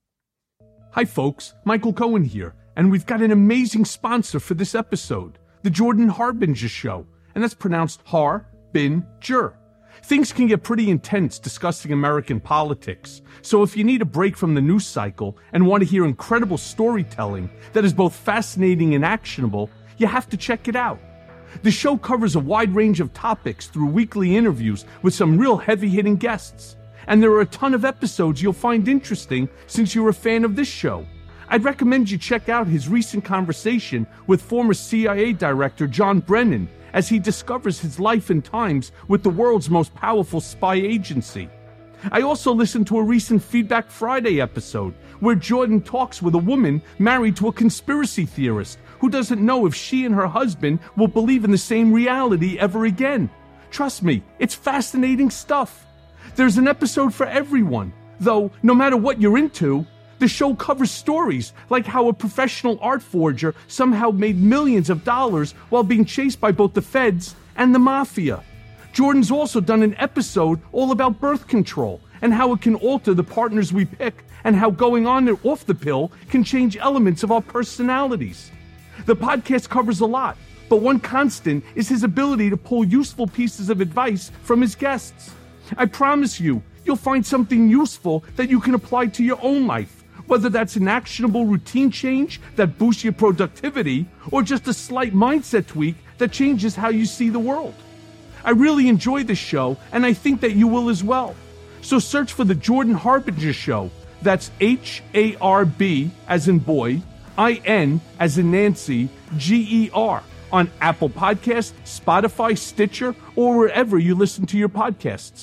Hi, folks. Michael Cohen here, and we've got an amazing sponsor for this episode, The Jordan Harbinger Show, and that's pronounced Har-Bin-Ger. Things can get pretty intense discussing American politics, so if you need a break from the news cycle and want to hear incredible storytelling that is both fascinating and actionable, you have to check it out. The show covers a wide range of topics through weekly interviews with some real heavy-hitting guests. And there are a ton of episodes you'll find interesting since you're a fan of this show. I'd recommend you check out his recent conversation with former CIA Director John Brennan as he discovers his life and times with the world's most powerful spy agency. I also listened to a recent Feedback Friday episode where Jordan talks with a woman married to a conspiracy theorist who doesn't know if she and her husband will believe in the same reality ever again. Trust me, it's fascinating stuff. There's an episode for everyone, though no matter what you're into, the show covers stories like how a professional art forger somehow made millions of dollars while being chased by both the feds and the mafia. Jordan's also done an episode all about birth control and how it can alter the partners we pick, and how going on and off the pill can change elements of our personalities. The podcast covers a lot, but one constant is his ability to pull useful pieces of advice from his guests. I promise you'll find something useful that you can apply to your own life, whether that's an actionable routine change that boosts your productivity or just a slight mindset tweak that changes how you see the world. I really enjoy this show, and I think that you will as well. So search for The Jordan Harbinger Show. That's H-A-R-B as in boy, I-N as in Nancy, G-E-R on Apple Podcasts, Spotify, Stitcher, or wherever you listen to your podcasts.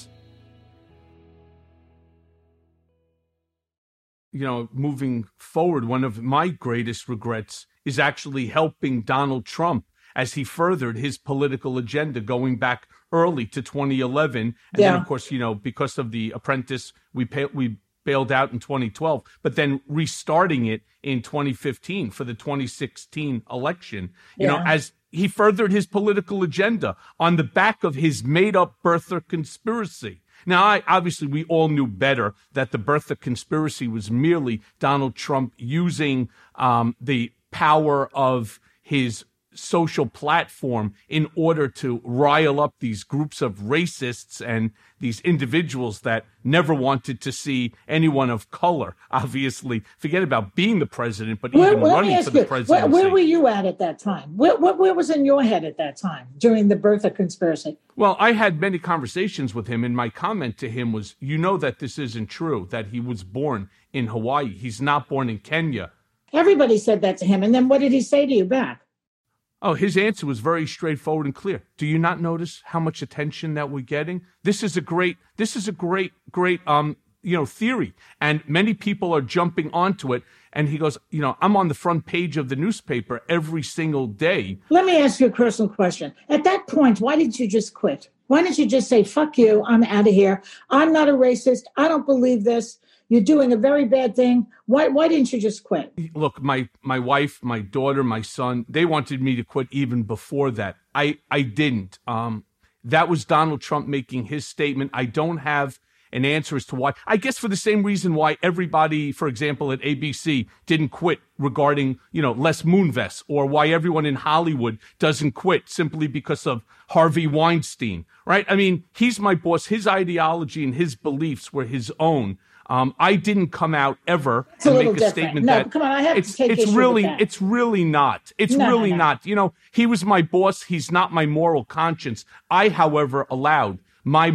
You know, moving forward, one of my greatest regrets is actually helping Donald Trump as he furthered his political agenda going back early to 2011. And then, of course, you know, because of The Apprentice, we bailed out in 2012, but then restarting it in 2015 for the 2016 election, you know, as he furthered his political agenda on the back of his made-up birther conspiracy. Now, obviously, we all knew better that the birther conspiracy was merely Donald Trump using the power of his social platform in order to rile up these groups of racists and these individuals that never wanted to see anyone of color. Obviously, forget about being the president, but even running for the presidency. Where were you at that time? Where was in your head at that time during the birther conspiracy? Well, I had many conversations with him, and my comment to him was, you know that this isn't true, that he was born in Hawaii. He's not born in Kenya. Everybody said that to him. And then what did he say to you back? Oh, his answer was very straightforward and clear. Do you not notice how much attention that we're getting? This is a great, theory. And many people are jumping onto it. And he goes, you know, I'm on the front page of the newspaper every single day. Let me ask you a personal question. At that point, why didn't you just quit? Why didn't you just say, fuck you, I'm out of here. I'm not a racist. I don't believe this. You're doing a very bad thing. Why didn't you just quit? Look, my wife, my daughter, my son, they wanted me to quit even before that. I didn't. That was Donald Trump making his statement. I don't have an answer as to why. I guess for the same reason why everybody, for example, at ABC didn't quit regarding, Les Moonves, or why everyone in Hollywood doesn't quit simply because of Harvey Weinstein, right? I mean, he's my boss. His ideology and his beliefs were his own. I didn't come out ever to make a statement that come on, I have to take issue with that. It's really not. It's really not. He was my boss. He's not my moral conscience. I, however, allowed my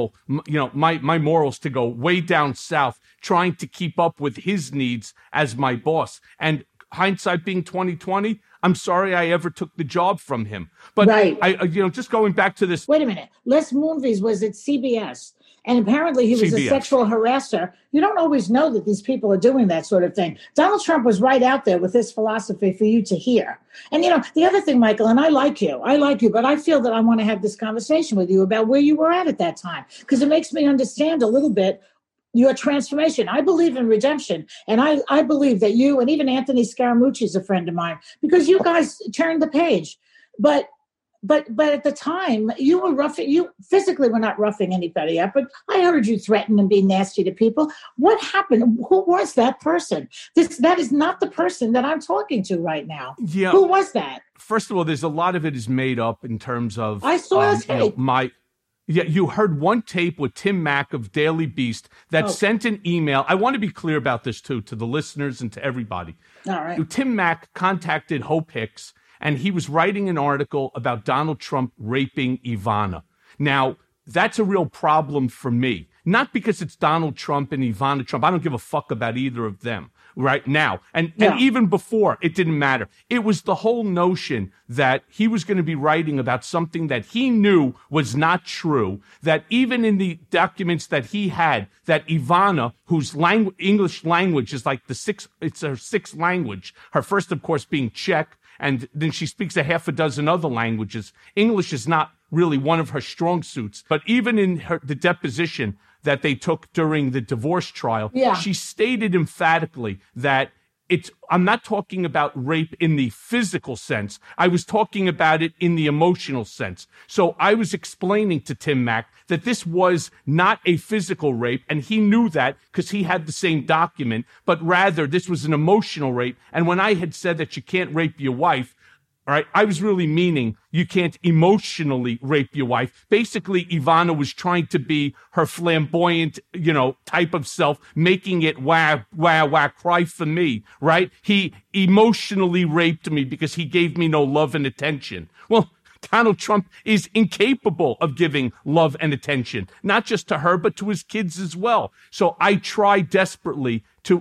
my morals to go way down south, trying to keep up with his needs as my boss. And hindsight being 2020, I'm sorry I ever took the job from him. But right. Just going back to this. Wait a minute. Les Moonves was at CBS. And apparently he was a sexual harasser. You don't always know that these people are doing that sort of thing. Donald Trump was right out there with his philosophy for you to hear. And, the other thing, Michael, and I like you, but I feel that I want to have this conversation with you about where you were at that time, because it makes me understand a little bit your transformation. I believe in redemption. And I believe that you, and even Anthony Scaramucci is a friend of mine, because you guys turned the page. But at the time, you were roughing. You physically were not roughing anybody up, but I heard you threaten and be nasty to people. What happened? Who was that person? That is not the person that I'm talking to right now. Yeah. Who was that? First of all, there's a lot of it is made up in terms of. I saw a tape. You heard one tape with Tim Mack of Daily Beast that sent an email. I want to be clear about this too, to the listeners and to everybody. All right. Tim Mack contacted Hope Hicks, and he was writing an article about Donald Trump raping Ivana. Now, that's a real problem for me. Not because it's Donald Trump and Ivana Trump. I don't give a fuck about either of them right now. And even before, it didn't matter. It was the whole notion that he was going to be writing about something that he knew was not true, that even in the documents that he had, that Ivana, whose English language is like it's her sixth language, her first, of course, being Czech, and then she speaks a half a dozen other languages. English is not really one of her strong suits. But even in the deposition that they took during the divorce trial, she stated emphatically that I'm not talking about rape in the physical sense. I was talking about it in the emotional sense. So I was explaining to Tim Mack that this was not a physical rape, and he knew that because he had the same document, but rather this was an emotional rape. And when I had said that you can't rape your wife, all right, I was really meaning you can't emotionally rape your wife. Basically, Ivana was trying to be her flamboyant, type of self, making it wah, wah, wah, cry for me, right? He emotionally raped me because he gave me no love and attention. Well, Donald Trump is incapable of giving love and attention, not just to her, but to his kids as well. So I try desperately to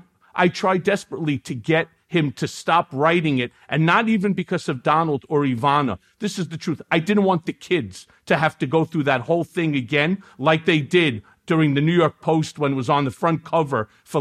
get him to stop writing it, and not even because of Donald or Ivana. This is the truth. I didn't want the kids to have to go through that whole thing again, like they did during the New York Post when it was on the front cover for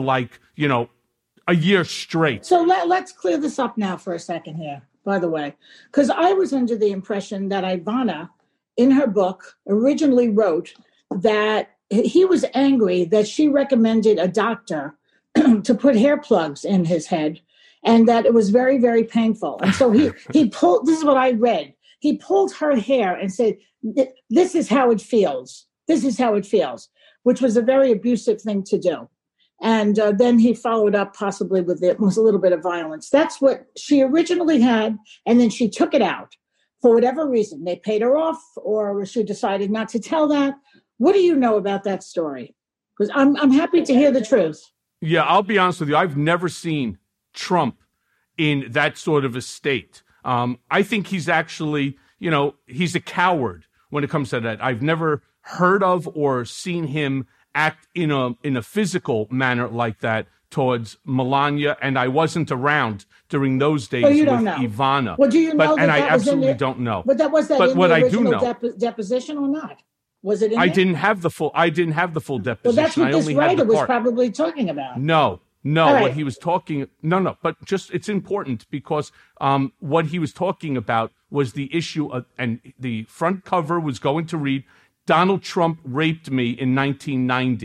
a year straight. So let's clear this up now for a second here, by the way, because I was under the impression that Ivana, in her book, originally wrote that he was angry that she recommended a doctor to put hair plugs in his head, and that it was very, very painful. And so he pulled, this is what I read. He pulled her hair and said, this is how it feels. This is how it feels, which was a very abusive thing to do. And then he followed up possibly with a little bit of violence. That's what she originally had. And then she took it out for whatever reason. They paid her off, or she decided not to tell that. What do you know about that story? Because I'm happy to hear the truth. Yeah, I'll be honest with you. I've never seen Trump in that sort of a state. I think he's actually, he's a coward when it comes to that. I've never heard of or seen him act in a physical manner like that towards Melania, and I wasn't around during those days with Ivana. Well, do you know and I was absolutely don't know. But that was that but in what the I do original know, deposition or not? Was it in I there? didn't have the full deposition. Well, that's what I this only writer had the was part. probably talking about. No, right. what he was talking, but just, it's important because what he was talking about was the issue of, and the front cover was going to read, Donald Trump raped me in 1990.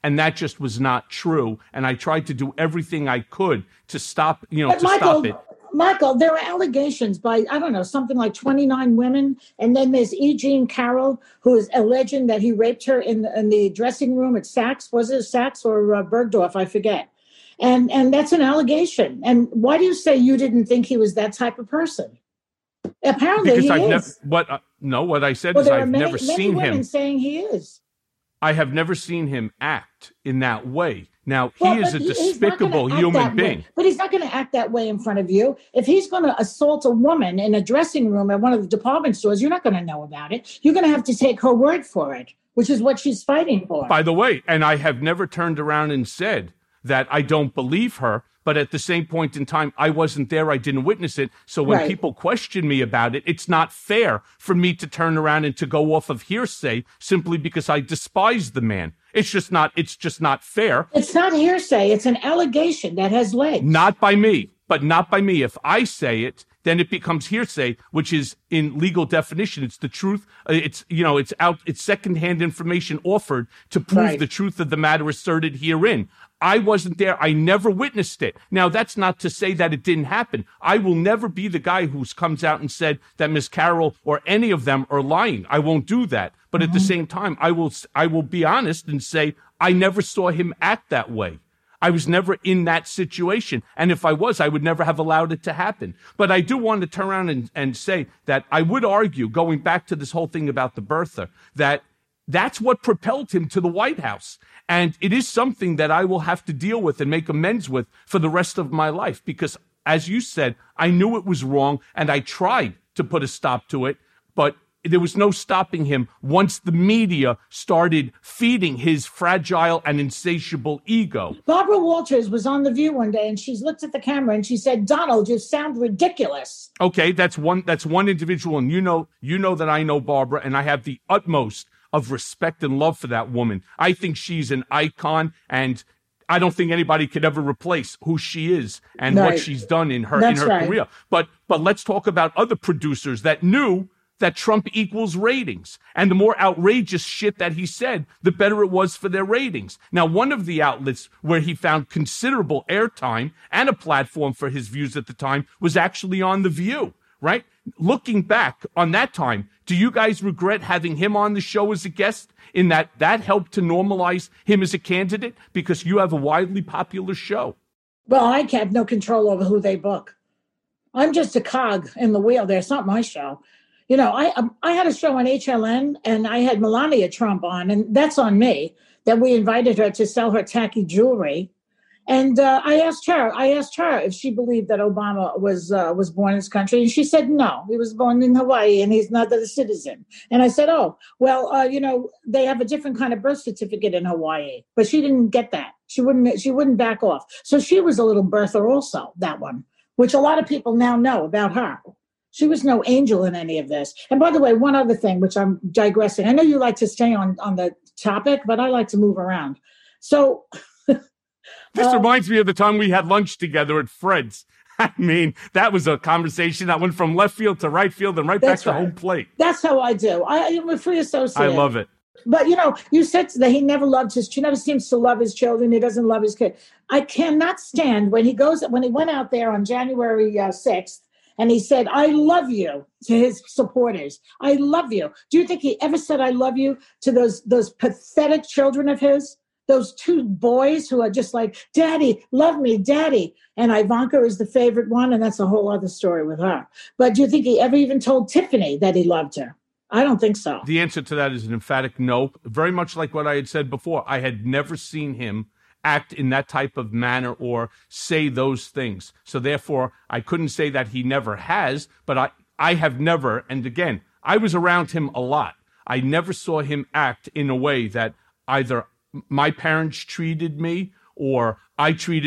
and that just was not true. And I tried to do everything I could to stop, Michael, stop it. Michael, there are allegations by, I don't know, something like 29 women. And then there's E. Jean Carroll, who is alleging that he raped her in the dressing room at Saks. Was it Saks or Bergdorf? I forget. And that's an allegation. And why do you say you didn't think he was that type of person? Apparently Because he I've is. what I said is I've never seen many women him saying he is. I have never seen him act in that way. Now, he is a despicable human being. But he's not going to act that way in front of you. If he's going to assault a woman in a dressing room at one of the department stores, you're not going to know about it. You're going to have to take her word for it, which is what she's fighting for. By the way, and I have never turned around and said that I don't believe her, but at the same point in time, I wasn't there. I didn't witness it. So when people question me about it, it's not fair for me to turn around and to go off of hearsay simply because I despise the man. It's just not fair. It's not hearsay. It's an allegation that has legs. Not by me, but not by me. If I say it, then it becomes hearsay, which is in legal definition. It's the truth. It's secondhand information offered to prove the truth of the matter asserted herein. I wasn't there. I never witnessed it. Now, that's not to say that it didn't happen. I will never be the guy who comes out and said that Miss Carroll or any of them are lying. I won't do that. But at the same time, I will be honest and say I never saw him act that way. I was never in that situation. And if I was, I would never have allowed it to happen. But I do want to turn around and say that I would argue, going back to this whole thing about the birther, that that's what propelled him to the White House. And it is something that I will have to deal with and make amends with for the rest of my life. Because, as you said, I knew it was wrong and I tried to put a stop to it, but there was no stopping him once the media started feeding his fragile and insatiable ego. Barbara Walters was on The View one day and she looked at the camera and she said, "Donald, you sound ridiculous." Okay, that's one individual. And you know that I know Barbara, and I have the utmost of respect and love for that woman. I think she's an icon, and I don't think anybody could ever replace who she is and what she's done in her career. But let's talk about other producers that knew that Trump equals ratings. And the more outrageous shit that he said, the better it was for their ratings. Now, one of the outlets where he found considerable airtime and a platform for his views at the time was actually on The View, right? Looking back on that time, do you guys regret having him on the show as a guest, in that helped to normalize him as a candidate because you have a widely popular show? Well, I have no control over who they book. I'm just a cog in the wheel there. It's not my show. You know, I had a show on HLN and I had Melania Trump on, and that's on me, that we invited her to sell her tacky jewelry. And I asked her if she believed that Obama was born in this country. And she said, no, he was born in Hawaii and he's not a citizen. And I said, oh, well, they have a different kind of birth certificate in Hawaii. But she didn't get that. She wouldn't back off. So she was a little birther also, that one, which a lot of people now know about her. She was no angel in any of this. And by the way, one other thing, which I'm digressing. I know you like to stay on the topic, but I like to move around. So this reminds me of the time we had lunch together at Fred's. I mean, that was a conversation that went from left field to right field and back to home plate. That's how I do. I'm a free associate. I love it. But, you said that he never she never seems to love his children. He doesn't love his kid. I cannot stand when he went out there on January 6th, and he said, "I love you" to his supporters. "I love you." Do you think he ever said "I love you" to those pathetic children of his? Those two boys who are just like, "Daddy, love me, Daddy." And Ivanka is the favorite one, and that's a whole other story with her. But do you think he ever even told Tiffany that he loved her? I don't think so. The answer to that is an emphatic no. Very much like what I had said before. I had never seen him act in that type of manner or say those things. So therefore, I couldn't say that he never has, but I have never, and again, I was around him a lot. I never saw him act in a way that either my parents treated me or I treat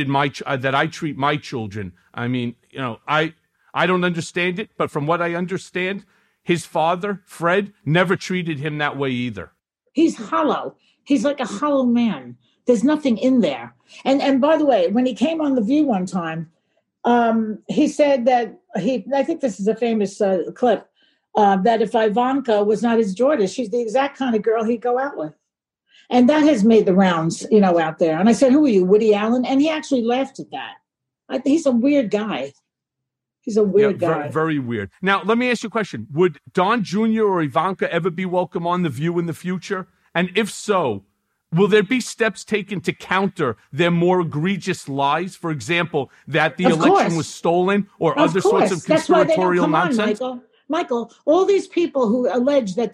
my children. I mean, I don't understand it, but from what I understand, his father, Fred, never treated him that way either. He's hollow. He's like a hollow man. There's nothing in there. And by the way, when he came on The View one time, he said that I think this is a famous clip, that if Ivanka was not his daughter, she's the exact kind of girl he'd go out with. And that has made the rounds, out there. And I said, who are you, Woody Allen? And he actually laughed at that. He's a weird guy. He's a weird guy. Very, very weird. Now, let me ask you a question. Would Don Jr. or Ivanka ever be welcome on The View in the future? And if so, will there be steps taken to counter their more egregious lies? For example, that the election was stolen or other sorts of conspiratorial nonsense? Michael, all these people who allege that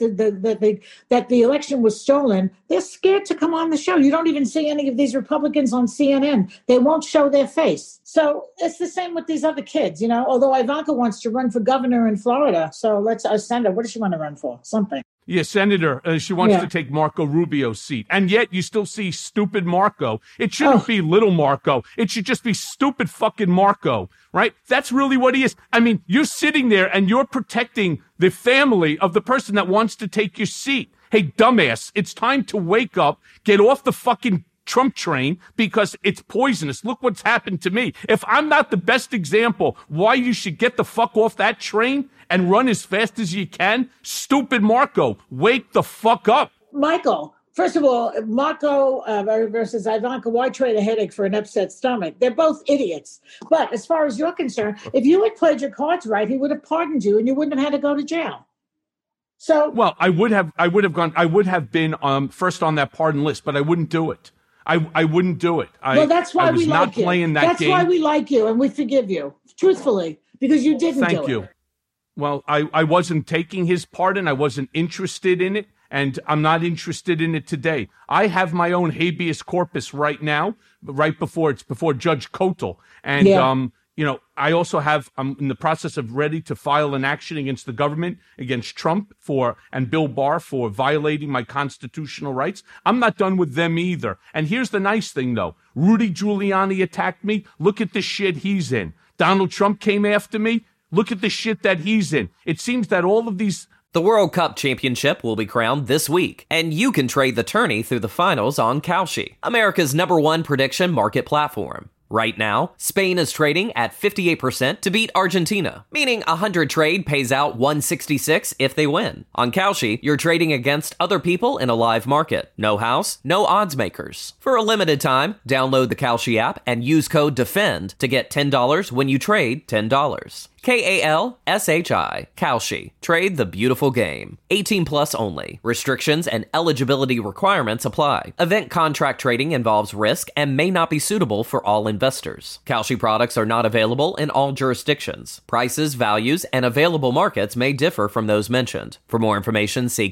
the election was stolen, they're scared to come on the show. You don't even see any of these Republicans on CNN. They won't show their face. So it's the same with these other kids, although Ivanka wants to run for governor in Florida. So let's send her. What does she want to run for? Something. Yeah, Senator. She wants to take Marco Rubio's seat. And yet you still see stupid Marco. It shouldn't be little Marco. It should just be stupid fucking Marco, right? That's really what he is. I mean, you're sitting there and you're protecting the family of the person that wants to take your seat. Hey, dumbass, it's time to wake up, get off the fucking Trump train because it's poisonous. Look what's happened to me. If I'm not the best example why you should get the fuck off that train and run as fast as you can, stupid Marco, wake the fuck up. Michael, first of all, Marco versus Ivanka, why trade a headache for an upset stomach? They're both idiots. But as far as you're concerned, if you had played your cards right, he would have pardoned you and you wouldn't have had to go to jail. So, well, I would have been first on that pardon list, but I wouldn't do it. I wouldn't do it. That's why we like you. That's why we like you and we forgive you, truthfully, because you didn't do it. Thank you. Well, I wasn't taking his pardon. I wasn't interested in it, and I'm not interested in it today. I have my own habeas corpus right now, before Judge Kotel, and I also I'm in the process of ready to file an action against the government, against Trump and Bill Barr for violating my constitutional rights. I'm not done with them either. And here's the nice thing, though. Rudy Giuliani attacked me. Look at the shit he's in. Donald Trump came after me. Look at the shit that he's in. It seems that all of these... The World Cup championship will be crowned this week, and you can trade the tourney through the finals on Kalshi, America's #1 prediction market platform. Right now, Spain is trading at 58% to beat Argentina, meaning 100 trade pays out 166 if they win. On Kalshi, you're trading against other people in a live market. No house, no odds makers. For a limited time, download the Kalshi app and use code DEFEND to get $10 when you trade $10. Kalshi. Kalshi. Trade the beautiful game. 18 plus only. Restrictions and eligibility requirements apply. Event contract trading involves risk and may not be suitable for all investors. Kalshi products are not available in all jurisdictions. Prices, values, and available markets may differ from those mentioned. For more information, see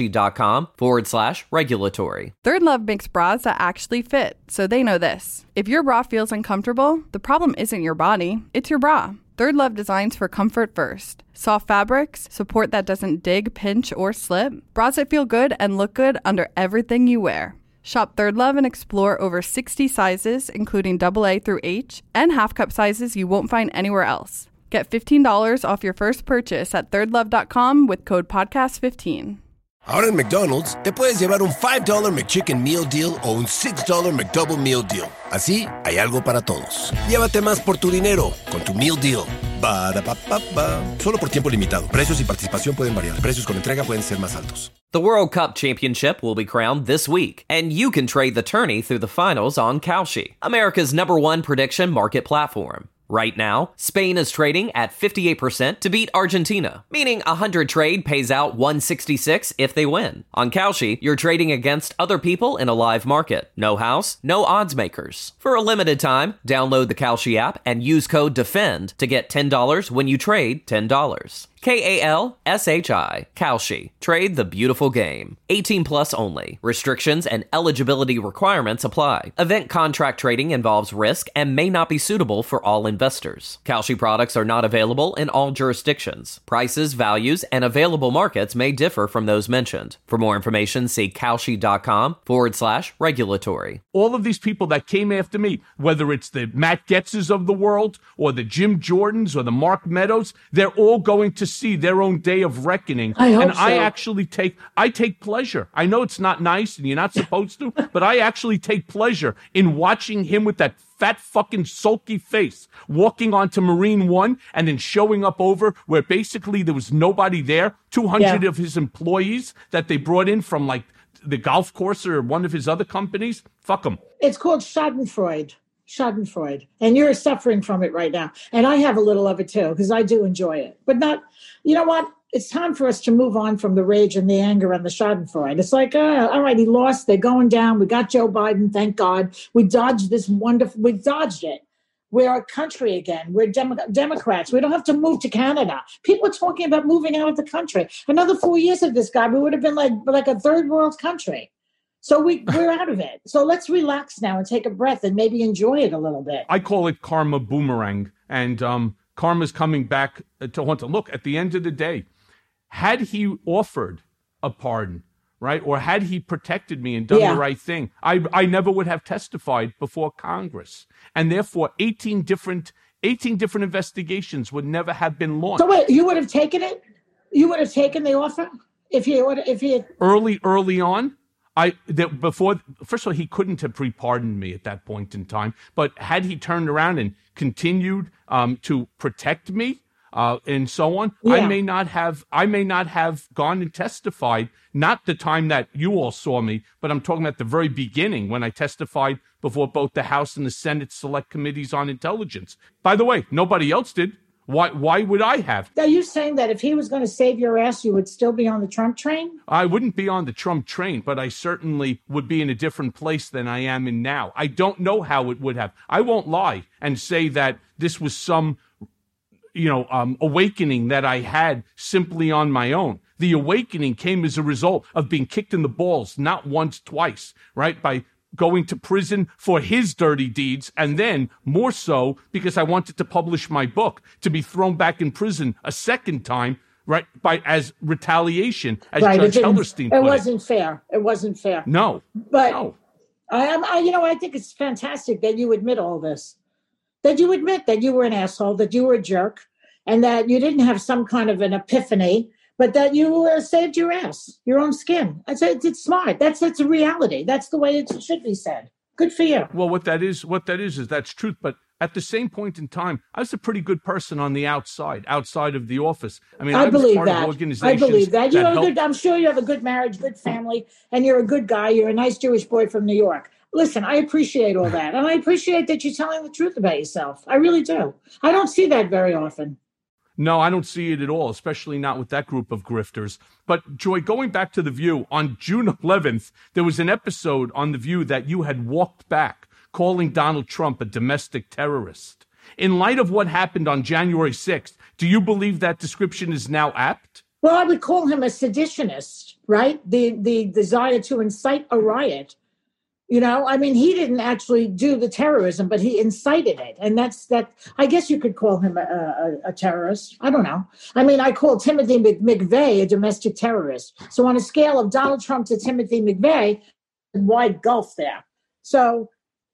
Kalshi.com/regulatory. Third Love makes bras that actually fit, so they know this. If your bra feels uncomfortable, the problem isn't your body, it's your bra. Third Love designs for comfort first. Soft fabrics, support that doesn't dig, pinch, or slip. Bras that feel good and look good under everything you wear. Shop Third Love and explore over 60 sizes, including AA through H, and half cup sizes you won't find anywhere else. Get $15 off your first purchase at thirdlove.com with code podcast15. Ahora en McDonald's, te puedes llevar un $5 McChicken Meal Deal o un $6 McDouble Meal Deal. Así, hay algo para todos. Llévate más por tu dinero con tu Meal Deal. Ba-da-ba-ba-ba. Solo por tiempo limitado. Precios y participación pueden variar. Precios con entrega pueden ser más altos. The World Cup championship will be crowned this week, and you can trade the tourney through the finals on Kalshi, America's #1 prediction market platform. Right now, Spain is trading at 58% to beat Argentina, meaning 100 trade pays out 166 if they win. On Kalshi, you're trading against other people in a live market. No house, no odds makers. For a limited time, download the Kalshi app and use code DEFEND to get $10 when you trade $10. Kalshi. Kalshi. Trade the beautiful game. 18 plus only. Restrictions and eligibility requirements apply. Event contract trading involves risk and may not be suitable for all investors. Kalshi products are not available in all jurisdictions. Prices, values, and available markets may differ from those mentioned. For more information, see Kalshi.com/regulatory. All of these people that came after me, whether it's the Matt Getzes of the world or the Jim Jordans or the Mark Meadows, they're all going to see their own day of reckoning. I take pleasure. I know it's not nice and you're not supposed to, but I actually take pleasure in watching him with that fat fucking sulky face walking onto Marine One and then showing up over where basically there was nobody there, 200 of his employees that they brought in from like the golf course or one of his other companies, fuck him. It's called Schadenfreude. Schadenfreude. And you're suffering from it right now. And I have a little of it too, because I do enjoy it. But not, you know what? It's time for us to move on from the rage and the anger and the Schadenfreude. It's like, all right, he lost. They're going down. We got Joe Biden. Thank God. We dodged it. We're a country again. We're Democrats. We don't have to move to Canada. People are talking about moving out of the country. Another 4 years of this guy, we would have been like a third world country. So we're out of it. So let's relax now and take a breath and maybe enjoy it a little bit. I call it karma boomerang. And karma's coming back to haunt. Look, at the end of the day, had he offered a pardon, right, or had he protected me and done the right thing, I never would have testified before Congress. And therefore, 18 different investigations would never have been launched. So wait, you would have taken it? You would have taken the offer if he had... Early on, first of all, he couldn't have pre-pardoned me at that point in time. But had he turned around and continued to protect me and so on, I may not have gone and testified. Not the time that you all saw me, but I'm talking about the very beginning when I testified before both the House and the Senate Select Committees on Intelligence. By the way, nobody else did. Why would I have? Are you saying that if he was going to save your ass, you would still be on the Trump train? I wouldn't be on the Trump train, but I certainly would be in a different place than I am in now. I don't know how it would have. I won't lie and say that this was some, awakening that I had simply on my own. The awakening came as a result of being kicked in the balls, not once, twice, right? By going to prison for his dirty deeds, and then more so because I wanted to publish my book, to be thrown back in prison a second time, right, as retaliation, as Judge Hellerstein put it. It wasn't fair. It wasn't fair. No. But no. I think it's fantastic that you admit all this, that you admit that you were an asshole, that you were a jerk, and that you didn't have some kind of an epiphany, but that you saved your ass, your own skin. It's smart. That's a reality. That's the way it should be said. Good for you. Well, what that is that's truth. But at the same point in time, I was a pretty good person on the outside of the office. I mean, I believe was part that. of organizations. I believe that. I'm sure you have a good marriage, good family, and you're a good guy. You're a nice Jewish boy from New York. Listen, I appreciate all that. And I appreciate that you're telling the truth about yourself. I really do. I don't see that very often. No, I don't see it at all, especially not with that group of grifters. But, Joy, going back to The View, on June 11th, there was an episode on The View that you had walked back, calling Donald Trump a domestic terrorist. In light of what happened on January 6th, do you believe that description is now apt? Well, I would call him a seditionist, right? The desire to incite a riot. He didn't actually do the terrorism, but he incited it. And that's that. I guess you could call him a terrorist. I don't know. I call Timothy McVeigh a domestic terrorist. So on a scale of Donald Trump to Timothy McVeigh, wide gulf there. So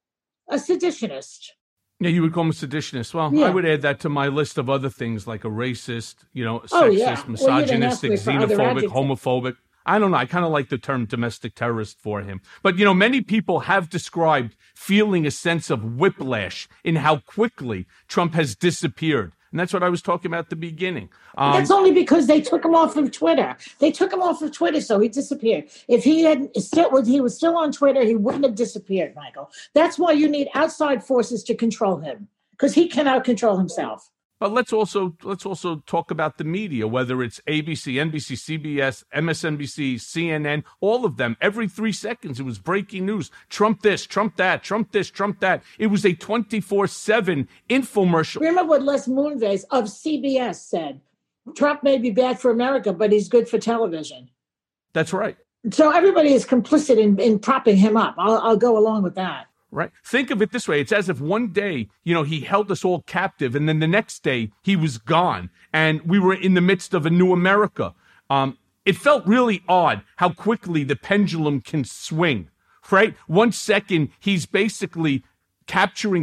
a seditionist. Yeah, you would call him a seditionist. Well, yeah. I would add that to my list of other things like a racist, sexist, misogynistic, xenophobic, homophobic. I don't know. I kind of like the term domestic terrorist for him. But, many people have described feeling a sense of whiplash in how quickly Trump has disappeared. And that's what I was talking about at the beginning. That's only because they took him off of Twitter. They took him off of Twitter, so he disappeared. If he was still on Twitter, he wouldn't have disappeared, Michael. That's why you need outside forces to control him, because he cannot control himself. But let's also talk about the media, whether it's ABC, NBC, CBS, MSNBC, CNN, all of them. Every 3 seconds, it was breaking news. Trump this, Trump that, Trump this, Trump that. It was a 24/7 infomercial. Remember what Les Moonves of CBS said? Trump may be bad for America, but he's good for television. That's right. So everybody is complicit in propping him up. I'll go along with that. Right. Think of it this way. It's as if one day, he held us all captive, and then the next day he was gone, and we were in the midst of a new America. It felt really odd how quickly the pendulum can swing, right? 1 second, he's basically capturing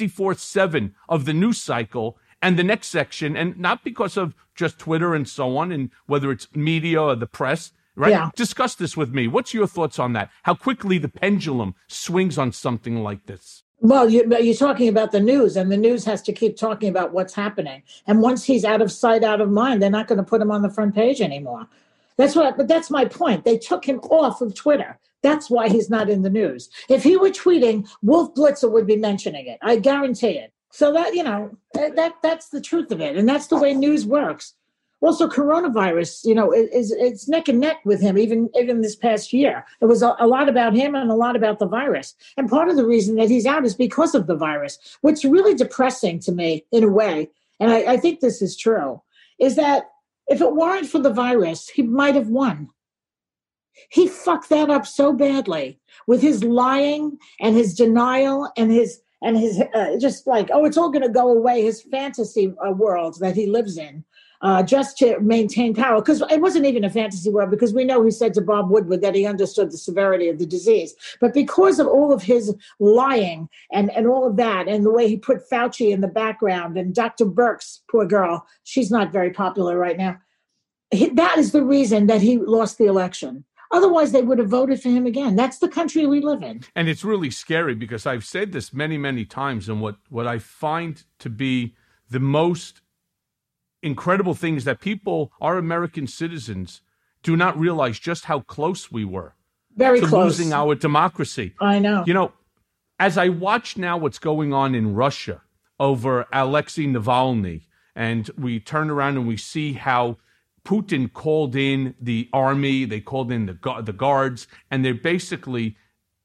24/7 of the news cycle, and the next section, and not because of just Twitter and so on, and whether it's media or the press, right? Yeah. Discuss this with me. What's your thoughts on that? How quickly the pendulum swings on something like this? Well, you're talking about the news, and the news has to keep talking about what's happening. And once he's out of sight, out of mind, they're not going to put him on the front page anymore. But that's my point. They took him off of Twitter. That's why he's not in the news. If he were tweeting, Wolf Blitzer would be mentioning it. I guarantee it. So that, that's the truth of it. And that's the way news works. Also, coronavirus, it's neck and neck with him, even this past year. It was a lot about him and a lot about the virus. And part of the reason that he's out is because of the virus. What's really depressing to me, in a way, and I think this is true, is that if it weren't for the virus, he might have won. He fucked that up so badly with his lying and his denial and his just like, it's all going to go away, his fantasy world that he lives in. Just to maintain power, because it wasn't even a fantasy world, because we know he said to Bob Woodward that he understood the severity of the disease. But because of all of his lying and all of that, and the way he put Fauci in the background, and Dr. Birx, poor girl, she's not very popular right now. That is the reason that he lost the election. Otherwise, they would have voted for him again. That's the country we live in. And it's really scary, because I've said this many, many times, and what I find to be the most incredible things that people, our American citizens, do not realize just how close we were to losing our democracy. I know. As I watch now what's going on in Russia over Alexei Navalny, and we turn around and we see how Putin called in the army, they called in the guards, and they're basically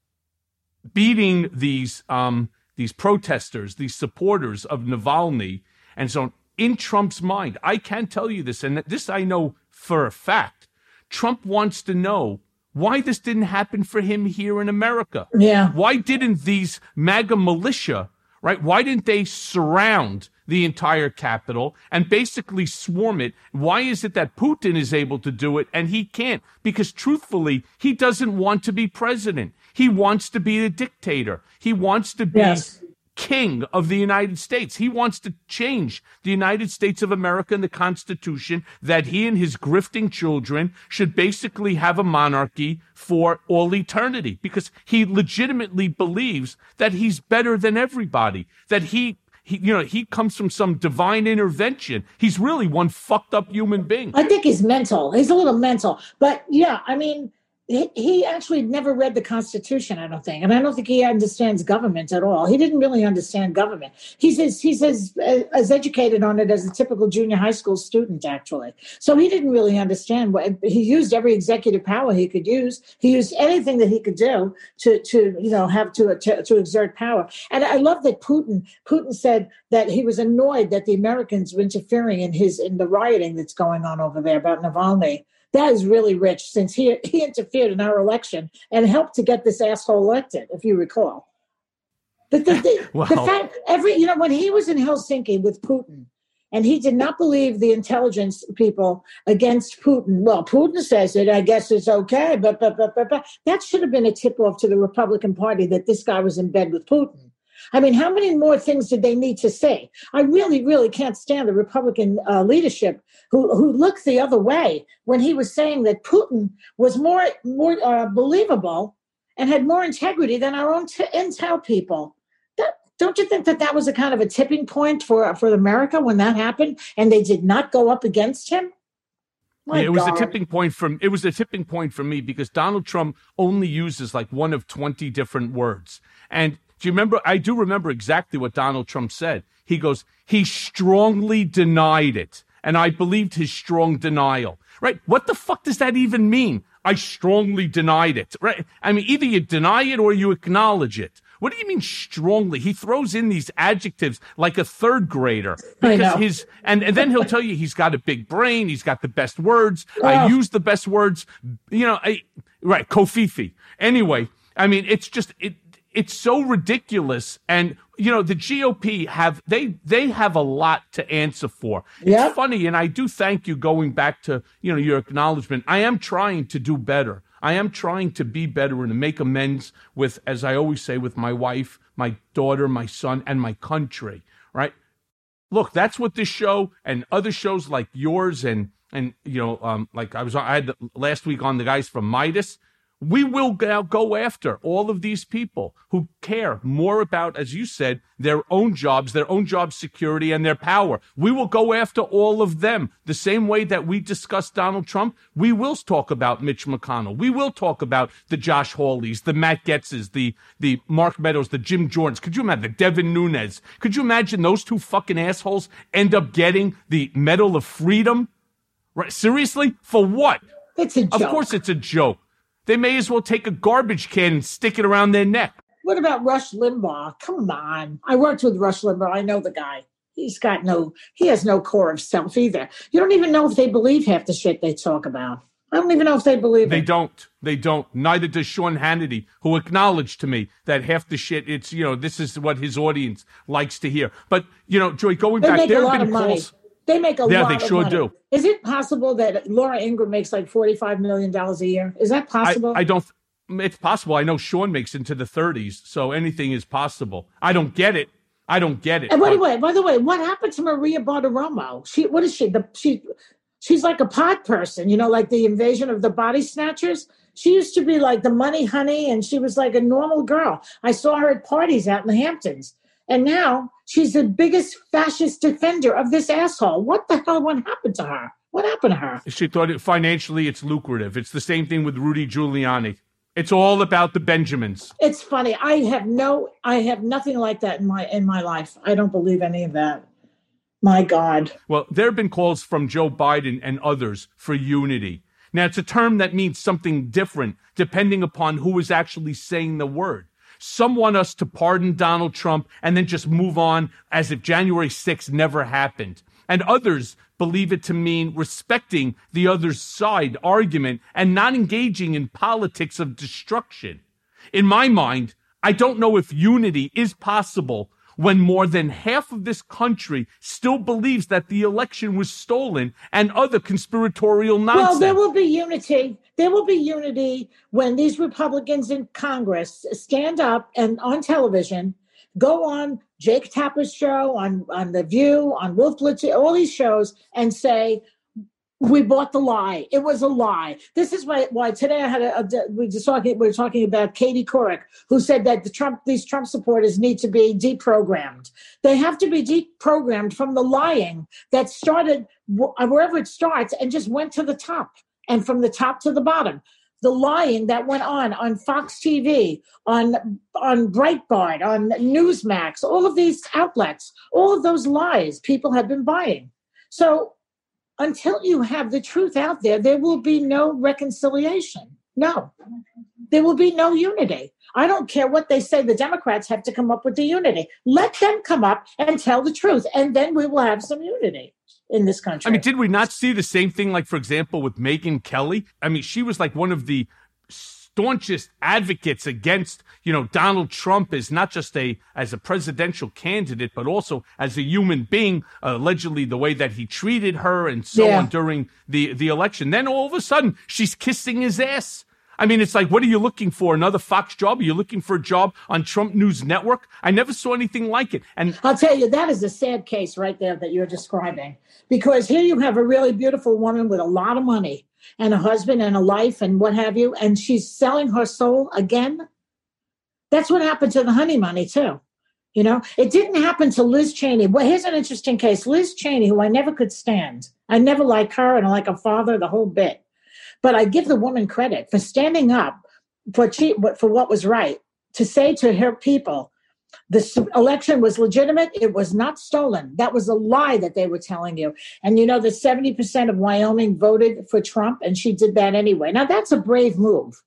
beating these protesters, these supporters of Navalny, and so on. In Trump's mind, I can tell you this, and this I know for a fact, Trump wants to know why this didn't happen for him here in America. Yeah. Why didn't these MAGA militia, right, why didn't they surround the entire Capitol and basically swarm it? Why is it that Putin is able to do it and he can't? Because truthfully, he doesn't want to be president. He wants to be a dictator. He wants to be king of the United States. He wants to change the United States of America and the Constitution, that he and his grifting children should basically have a monarchy for all eternity, because he legitimately believes that he's better than everybody, that he comes from some divine intervention. He's really one fucked up human being. I think he's mental. He's a little mental. But yeah, I mean, he actually never read the Constitution, I don't think. And I don't think he understands government at all. He didn't really understand government. He's as educated on it as a typical junior high school student, actually. So he didn't really understand. He used every executive power he could use. He used anything that he could do to exert power. And I love that Putin said that he was annoyed that the Americans were interfering in the rioting that's going on over there about Navalny. That is really rich, since he interfered in our election and helped to get this asshole elected, if you recall. But the fact, when he was in Helsinki with Putin, and he did not believe the intelligence people against Putin. Well, Putin says it, I guess it's okay, but that should have been a tip-off to the Republican Party that this guy was in bed with Putin. I mean, how many more things did they need to say? I really, really can't stand the Republican leadership who looked the other way when he was saying that Putin was more believable and had more integrity than our own intel people. Don't you think that was a kind of a tipping point for America when that happened, and they did not go up against him? It was a tipping point for me, because Donald Trump only uses like one of 20 different words. And do you remember? I do remember exactly what Donald Trump said. He goes, he strongly denied it. And I believed his strong denial. Right? What the fuck does that even mean? I strongly denied it. Right? I mean, either you deny it or you acknowledge it. What do you mean strongly? He throws in these adjectives like a third grader. Because and then he'll tell you he's got a big brain. He's got the best words. I use the best words. Right. Kofifi. Anyway, I mean, it's just, it's so ridiculous. And, the GOP they have a lot to answer for. It's funny. And I do thank you, going back to, your acknowledgement. I am trying to do better. I am trying to be better and to make amends with, as I always say, with my wife, my daughter, my son, and my country, right? Look, that's what this show and other shows like yours and like I had last week on the guys from Midas. We will now go after all of these people who care more about, as you said, their own jobs, their own job security, and their power. We will go after all of them. The same way that we discussed Donald Trump, we will talk about Mitch McConnell. We will talk about the Josh Hawleys, the Matt Getzes, the Mark Meadows, the Jim Jordans. Could you imagine the Devin Nunes? Could you imagine those two fucking assholes end up getting the Medal of Freedom? Right? Seriously? For what? It's a joke. Of course it's a joke. They may as well take a garbage can and stick it around their neck. What about Rush Limbaugh? Come on. I worked with Rush Limbaugh. I know the guy. He has no core of self either. You don't even know if they believe half the shit they talk about. I don't even know if they believe They it. They don't. Neither does Sean Hannity, who acknowledged to me that half the shit, it's, this is what his audience likes to hear. But, Joy, going back, there have been calls. They make a lot of money. Yeah, they sure do. Is it possible that Laura Ingraham makes like $45 million a year? Is that possible? I don't. It's possible. I know Sean makes into the 30s, so anything is possible. I don't get it. And by the way, what happened to Maria Bartiromo? What is she? She's like a pod person, like the Invasion of the Body Snatchers. She used to be like the money honey, and she was like a normal girl. I saw her at parties out in the Hamptons. And now she's the biggest fascist defender of this asshole. What the hell happened to her? What happened to her? She thought financially it's lucrative. It's the same thing with Rudy Giuliani. It's all about the Benjamins. It's funny. I have nothing like that in my life. I don't believe any of that. My God. Well, there have been calls from Joe Biden and others for unity. Now, it's a term that means something different depending upon who is actually saying the word. Some want us to pardon Donald Trump and then just move on as if January 6th never happened. And others believe it to mean respecting the other side argument and not engaging in politics of destruction. In my mind, I don't know if unity is possible when more than half of this country still believes that the election was stolen and other conspiratorial nonsense. Well, there will be unity. There will be unity when these Republicans in Congress stand up and on television, go on Jake Tapper's show, on The View, on Wolf Blitzer, all these shows, and say, we bought the lie. It was a lie. This is why today I had we were talking about Katie Couric, who said that these Trump supporters need to be deprogrammed. They have to be deprogrammed from the lying that started wherever it starts and just went to the top, and from the top to the bottom. The lying that went on Fox TV, on Breitbart, on Newsmax, all of these outlets, all of those lies people have been buying. So until you have the truth out there, there will be no reconciliation. No, there will be no unity. I don't care what they say. The Democrats have to come up with the unity. Let them come up and tell the truth, and then we will have some unity in this country. I mean, did we not see the same thing, like, for example, with Megyn Kelly? I mean, she was like one of the staunchest advocates against, Donald Trump as not just as a presidential candidate, but also as a human being, allegedly the way that he treated her and so on during the election. Then all of a sudden, she's kissing his ass. I mean, it's like, what are you looking for? Another Fox job? Are you looking for a job on Trump News Network? I never saw anything like it. And I'll tell you, that is a sad case right there that you're describing, because here you have a really beautiful woman with a lot of money and a husband and a life and what have you, and she's selling her soul again. That's what happened to the honey money too. It didn't happen to Liz Cheney. Well, here's an interesting case. Liz Cheney, who I never could stand. I never liked her, and I like her father, the whole bit. But I give the woman credit for standing up for what was right, to say to her people, this election was legitimate. It was not stolen. That was a lie that they were telling you. And that 70% of Wyoming voted for Trump, and she did that anyway. Now, that's a brave move.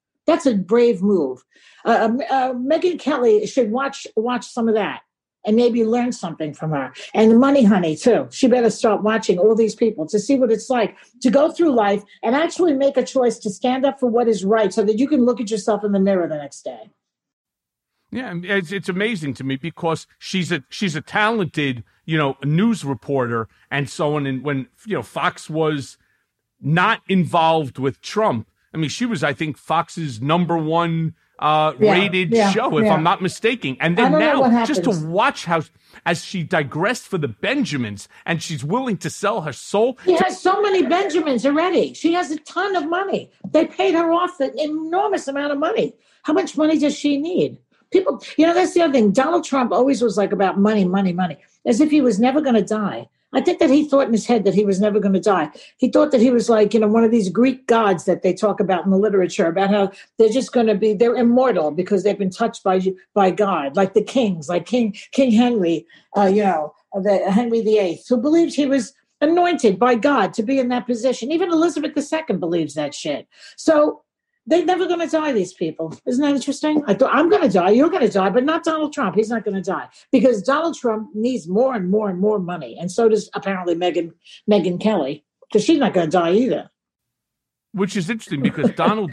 Megyn Kelly should watch some of that and maybe learn something from her. And the money honey, too. She better start watching all these people to see what it's like to go through life and actually make a choice to stand up for what is right so that you can look at yourself in the mirror the next day. Yeah, it's amazing to me because she's a talented, news reporter and so on. And when, Fox was not involved with Trump, I mean, she was, I think, Fox's number one rated show, if I'm not mistaken. And then now, just to watch how, as she digressed for the Benjamins, and she's willing to sell her soul. She has so many Benjamins already. She has a ton of money. They paid her off an enormous amount of money. How much money does she need? People, that's the other thing. Donald Trump always was like about money, money, money, as if he was never going to die. I think that he thought in his head that he was never going to die. He thought that he was like, one of these Greek gods that they talk about in the literature, about how they're just going to be, they're immortal because they've been touched by God, like the kings, like King Henry, Henry VIII, who believed he was anointed by God to be in that position. Even Elizabeth II believes that shit. So they're never going to die, these people. Isn't that interesting? I thought, I'm going to die, you're going to die, but not Donald Trump. He's not going to die because Donald Trump needs more and more and more money. And so does apparently Megyn Kelly, because she's not going to die either. Which is interesting because Donald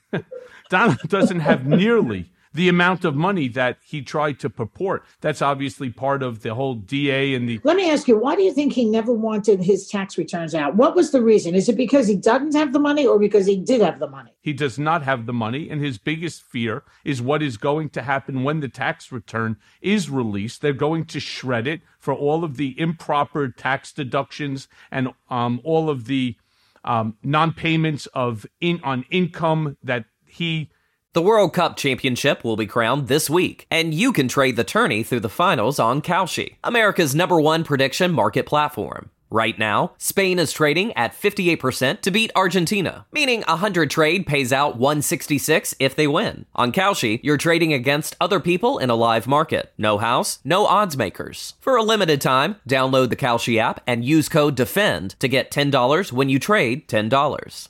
doesn't have nearly the amount of money that he tried to purport. That's obviously part of the whole DA and the... Let me ask you, why do you think he never wanted his tax returns out? What was the reason? Is it because he doesn't have the money or because he did have the money? He does not have the money, and his biggest fear is what is going to happen when the tax return is released. They're going to shred it for all of the improper tax deductions and all of the non-payments on income that he... The World Cup Championship will be crowned this week, and you can trade the tourney through the finals on Kalshi, America's #1 prediction market platform. Right now, Spain is trading at 58% to beat Argentina, meaning 100 trade pays out 166 if they win. On Kalshi, you're trading against other people in a live market. No house, no odds makers. For a limited time, download the Kalshi app and use code DEFEND to get $10 when you trade $10.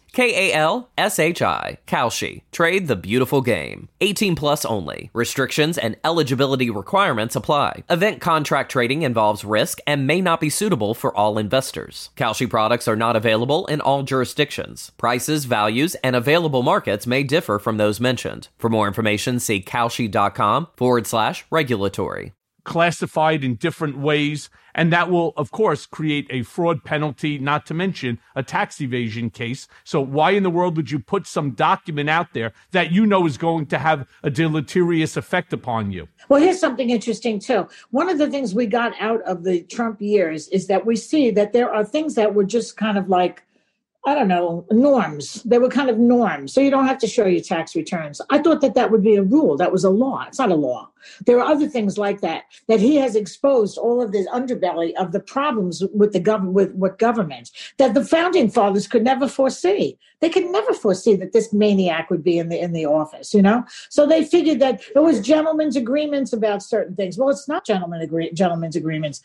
Kalshi. Kalshi. Trade the beautiful game. 18 plus only. Restrictions and eligibility requirements apply. Event contract trading involves risk and may not be suitable for all investors. Kalshi products are not available in all jurisdictions. Prices, values, and available markets may differ from those mentioned. For more information, see kalshi.com/regulatory. Classified in different ways, and that will, of course, create a fraud penalty, not to mention a tax evasion case. So why in the world would you put some document out there that is going to have a deleterious effect upon you? Well, here's something interesting, too. One of the things we got out of the Trump years is that we see that there are things that were just kind of like, I don't know, norms. They were kind of norms. So you don't have to show your tax returns. I thought that would be a rule. That was a law. It's not a law. There are other things like that he has exposed all of this underbelly of the problems with government that the founding fathers could never foresee. They could never foresee that this maniac would be in the office, So they figured that it was gentlemen's agreements about certain things. Well, it's not gentlemen's agreements.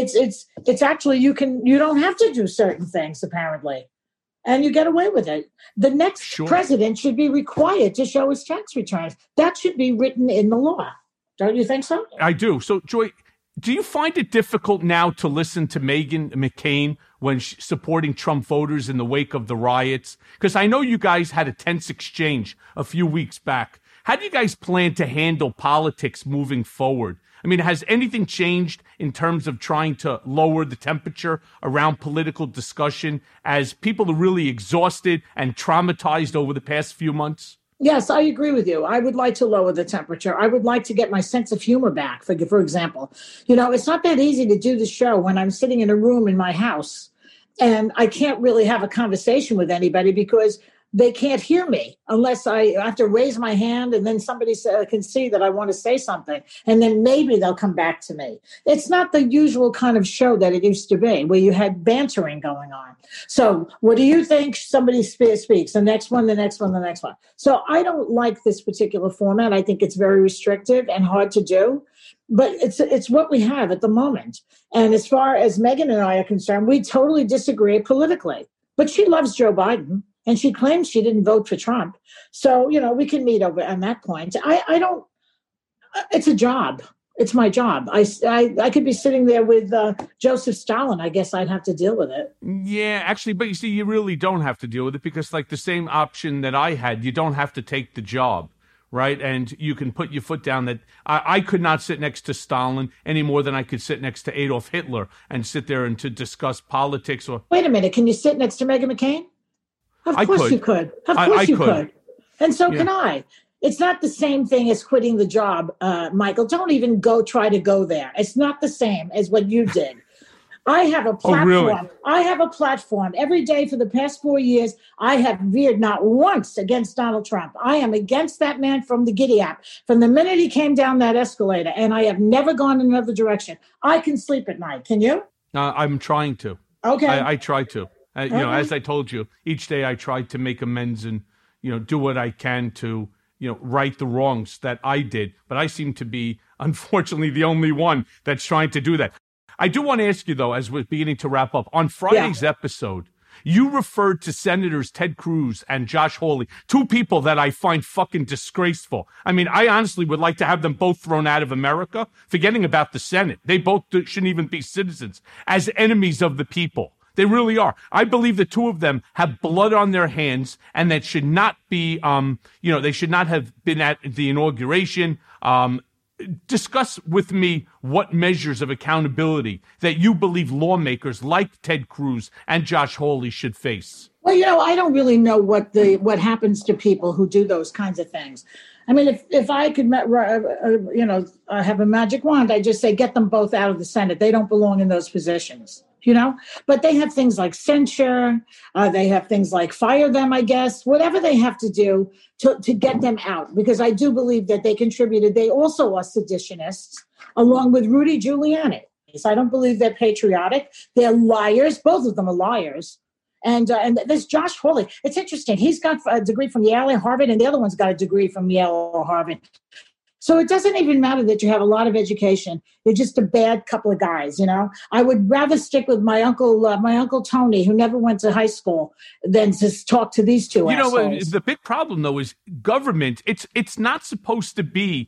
It's actually you don't have to do certain things apparently. And you get away with it. The next president should be required to show his tax returns. That should be written in the law. Don't you think so? I do. So, Joy, do you find it difficult now to listen to Meghan McCain when supporting Trump voters in the wake of the riots? Because I know you guys had a tense exchange a few weeks back. How do you guys plan to handle politics moving forward? I mean, has anything changed in terms of trying to lower the temperature around political discussion as people are really exhausted and traumatized over the past few months? Yes, I agree with you. I would like to lower the temperature. I would like to get my sense of humor back, for example. It's not that easy to do the show when I'm sitting in a room in my house and I can't really have a conversation with anybody because they can't hear me unless I have to raise my hand and then somebody can see that I want to say something. And then maybe they'll come back to me. It's not the usual kind of show that it used to be where you had bantering going on. So what do you think? Somebody speaks, the next one, the next one, the next one. So I don't like this particular format. I think it's very restrictive and hard to do. But it's what we have at the moment. And as far as Meghan and I are concerned, we totally disagree politically. But she loves Joe Biden. And she claims she didn't vote for Trump. So, we can meet over on that point. I don't, it's a job. It's my job. I could be sitting there with Joseph Stalin. I guess I'd have to deal with it. Yeah, actually, but you see, you really don't have to deal with it because like the same option that I had, you don't have to take the job, right? And you can put your foot down that I could not sit next to Stalin any more than I could sit next to Adolf Hitler and sit there and to discuss politics or... Wait a minute. Can you sit next to Meghan McCain? Of course you could. Of course you could. And so can I. It's not the same thing as quitting the job, Michael. Don't even try to go there. It's not the same as what you did. I have a platform. Oh, really? I have a platform. Every day for the past 4 years, I have veered not once against Donald Trump. I am against that man from the giddy up. From the minute he came down that escalator, and I have never gone in another direction. I can sleep at night. Can you? I'm trying to. Okay. I try to. You know, as I told you, each day I try to make amends and, do what I can to, right the wrongs that I did. But I seem to be, unfortunately, the only one that's trying to do that. I do want to ask you, though, as we're beginning to wrap up, on Friday's episode, you referred to Senators Ted Cruz and Josh Hawley, two people that I find fucking disgraceful. I mean, I honestly would like to have them both thrown out of America, forgetting about the Senate. They both shouldn't even be citizens, as enemies of the people. They really are. I believe the two of them have blood on their hands, and that should not be, they should not have been at the inauguration. Discuss with me what measures of accountability that you believe lawmakers like Ted Cruz and Josh Hawley should face. Well, I don't really know what happens to people who do those kinds of things. I mean, if I could, have a magic wand, I'd just say get them both out of the Senate. They don't belong in those positions. But they have things like censure. They have things like fire them, I guess, whatever they have to do to get them out, because I do believe that they contributed. They also are seditionists, along with Rudy Giuliani. So I don't believe they're patriotic. They're liars. Both of them are liars. And there's Josh Hawley. It's interesting. He's got a degree from Yale and Harvard, and the other one's got a degree from Yale or Harvard. So it doesn't even matter that you have a lot of education. You're just a bad couple of guys, I would rather stick with my uncle Tony, who never went to high school, than to talk to these two assholes. The big problem, though, is government. It's not supposed to be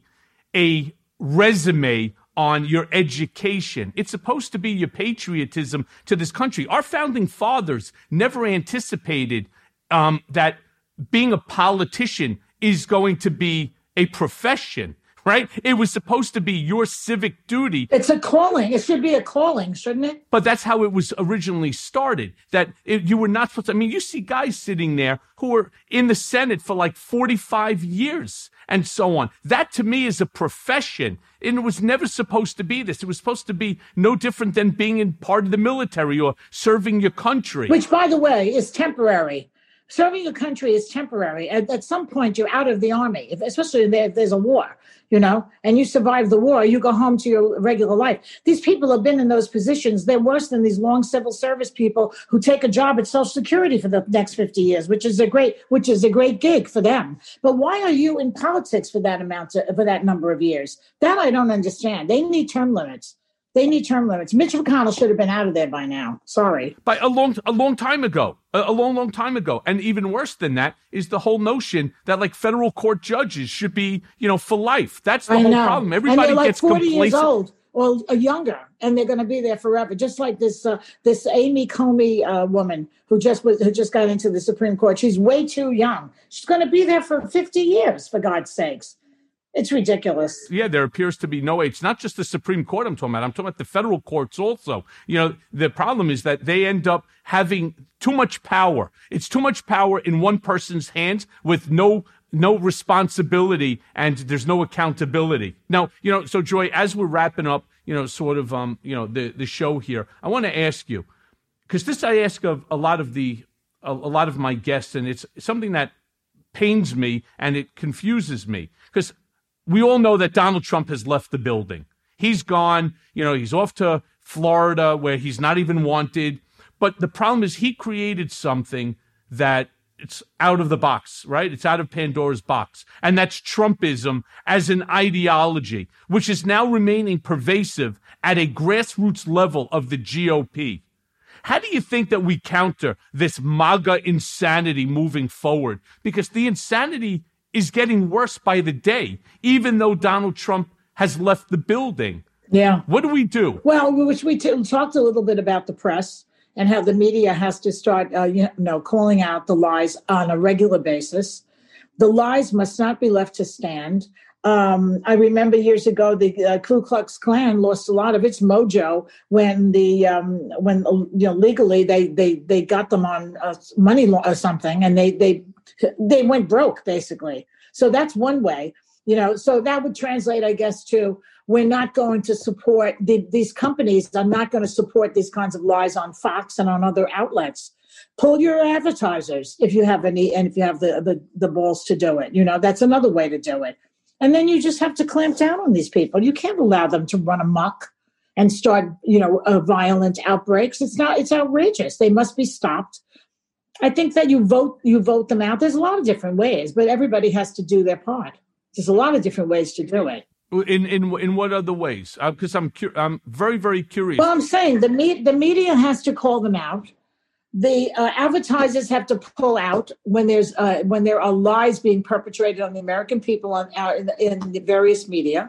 a resume on your education. It's supposed to be your patriotism to this country. Our founding fathers never anticipated that being a politician is going to be a profession. Right? It was supposed to be your civic duty. It's a calling. It should be a calling, shouldn't it? But that's how it was originally started, that you were not supposed to. I mean, you see guys sitting there who were in the Senate for like 45 years and so on. That, to me, is a profession. And it was never supposed to be this. It was supposed to be no different than being in part of the military or serving your country. Which, by the way, is temporary. Serving your country is temporary. At some point, you're out of the army, especially if there's a war, and you survive the war, you go home to your regular life. These people have been in those positions. They're worse than these long civil service people who take a job at Social Security for the next 50 years, which is a great gig for them. But why are you in politics for that for that number of years? That I don't understand. They need term limits. Mitch McConnell should have been out of there by now. Sorry. By a long time ago. A long time ago. And even worse than that is the whole notion that like federal court judges should be, for life. That's the whole problem. Everybody and they're gets like 40 complacent. years old or younger, and they're going to be there forever. Just like this Amy Comey woman who just got into the Supreme Court. She's way too young. She's going to be there for 50 years, for God's sakes. It's ridiculous. Yeah, there appears to be no way. It's not just the Supreme Court I'm talking about. I'm talking about the federal courts also. The problem is that they end up having too much power. It's too much power in one person's hands with no responsibility, and there's no accountability. Now, so Joy, as we're wrapping up, the show here, I want to ask you, because this I ask of a lot of my guests, and it's something that pains me and it confuses me, because we all know that Donald Trump has left the building. He's gone. He's off to Florida where he's not even wanted. But the problem is he created something that it's out of the box, right? It's out of Pandora's box. And that's Trumpism as an ideology, which is now remaining pervasive at a grassroots level of the GOP. How do you think that we counter this MAGA insanity moving forward? Because the insanity is getting worse by the day, even though Donald Trump has left the building. Yeah. What do we do? Well, we talked a little bit about the press and how the media has to start, calling out the lies on a regular basis. The lies must not be left to stand. I remember years ago, the Ku Klux Klan lost a lot of its mojo when legally they got them on money law or something, and they went broke basically. So that's one way, So that would translate, I guess, to we're not going to support these companies. I'm not going to support these kinds of lies on Fox and on other outlets. Pull your advertisers if you have any, and if you have the balls to do it. That's another way to do it. And then you just have to clamp down on these people. You can't allow them to run amok and start, violent outbreaks. It's outrageous. They must be stopped. I think that you vote them out. There's a lot of different ways, but everybody has to do their part. There's a lot of different ways to do it. In what other ways? Because I'm very, very curious. Well, I'm saying the media has to call them out. The advertisers have to pull out when there are lies being perpetrated on the American people in the various media.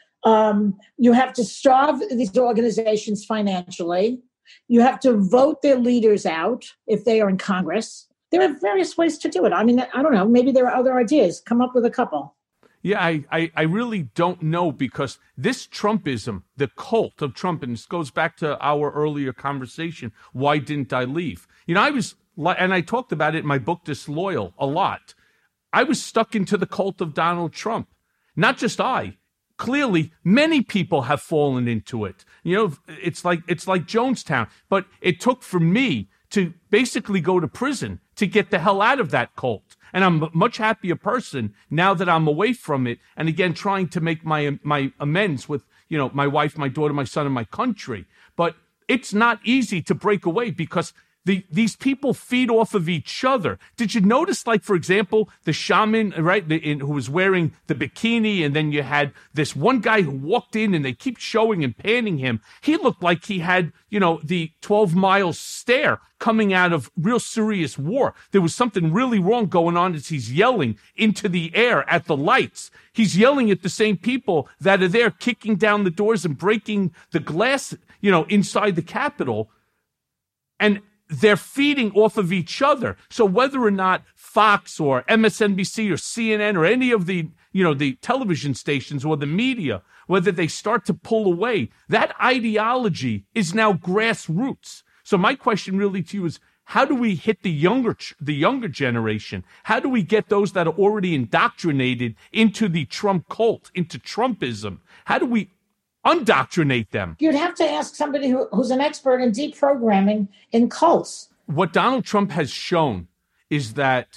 You have to starve these organizations financially. You have to vote their leaders out if they are in Congress. There are various ways to do it. I mean, I don't know. Maybe there are other ideas. Come up with a couple. Yeah, I really don't know, because this Trumpism, the cult of Trump, and this goes back to our earlier conversation, why didn't I leave? And I talked about it in my book, Disloyal, a lot. I was stuck into the cult of Donald Trump. Not just I. Clearly, many people have fallen into it. It's like Jonestown. But it took for me to basically go to prison to get the hell out of that cult. And I'm a much happier person now that I'm away from it. And again, trying to make my amends with, my wife, my daughter, my son, and my country. But it's not easy to break away, because these people feed off of each other. Did you notice, like, for example, the shaman, right, who was wearing the bikini, and then you had this one guy who walked in, and they keep showing and panning him. He looked like he had, the 12-mile stare coming out of real serious war. There was something really wrong going on as he's yelling into the air at the lights. He's yelling at the same people that are there kicking down the doors and breaking the glass, inside the Capitol. And they're feeding off of each other. So whether or not Fox or MSNBC or CNN or any of the, the television stations or the media, whether they start to pull away, that ideology is now grassroots. So my question really to you is, how do we hit the younger generation? How do we get those that are already indoctrinated into the Trump cult, into Trumpism? How do we undoctrinate them? You'd have to ask somebody who's an expert in deprogramming in cults. What Donald Trump has shown is that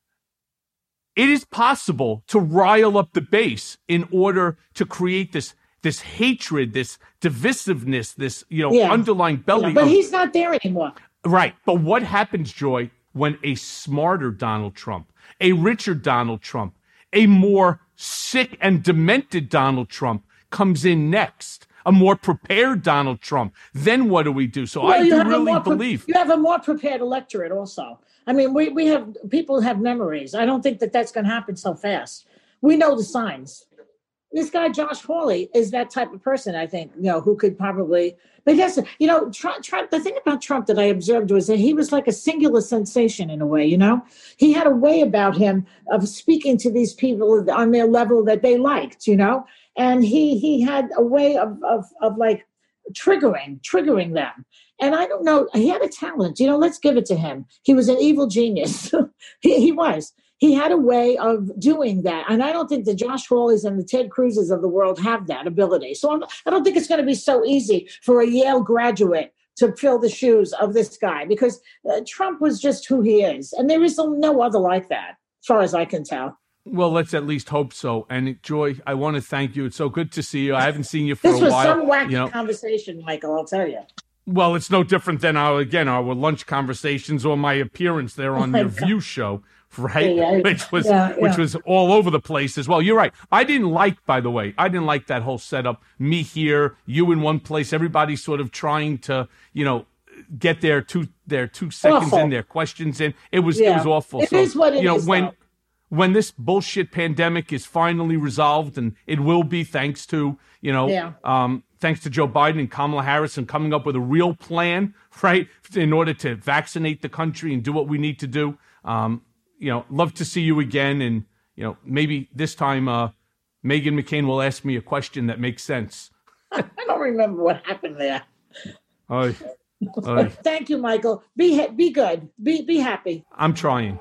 it is possible to rile up the base in order to create this hatred, this divisiveness, this underlying belly. Yeah, but he's not there anymore. Right. But what happens, Joy, when a smarter Donald Trump, a richer Donald Trump, a more sick and demented Donald Trump comes in next, a more prepared Donald Trump, then what do we do? So I do really believe you have a more prepared electorate also. I mean, we have people have memories. I don't think that's going to happen so fast. We know the signs. This guy, Josh Hawley, is that type of person, I think, who could probably, but yes, Trump, the thing about Trump that I observed was that he was like a singular sensation in a way, he had a way about him of speaking to these people on their level that they liked, and he had a way of like triggering them. And I don't know, he had a talent, let's give it to him. He was an evil genius. he was. He had a way of doing that. And I don't think the Josh Hawleys and the Ted Cruzes of the world have that ability. So I don't think it's going to be so easy for a Yale graduate to fill the shoes of this guy, because Trump was just who he is. And there is no other like that, as far as I can tell. Well, let's at least hope so. And Joy, I want to thank you. It's so good to see you. I haven't seen you for a while. This was some wacky conversation, Michael, I'll tell you. Well, it's no different than our lunch conversations or my appearance there on your View show, right? Yeah. Which was all over the place as well. You're right. I didn't like that whole setup. Me here, you in one place, everybody sort of trying to, get their 2 seconds awful. In, their questions in. It was awful. It is what it is. When this bullshit pandemic is finally resolved, and it will be, thanks to thanks to Joe Biden and Kamala Harris and coming up with a real plan, right, in order to vaccinate the country and do what we need to do. Love to see you again, and maybe this time Meghan McCain will ask me a question that makes sense. I don't remember what happened there. Aye. Thank you, Michael. Be good. Be happy. I'm trying.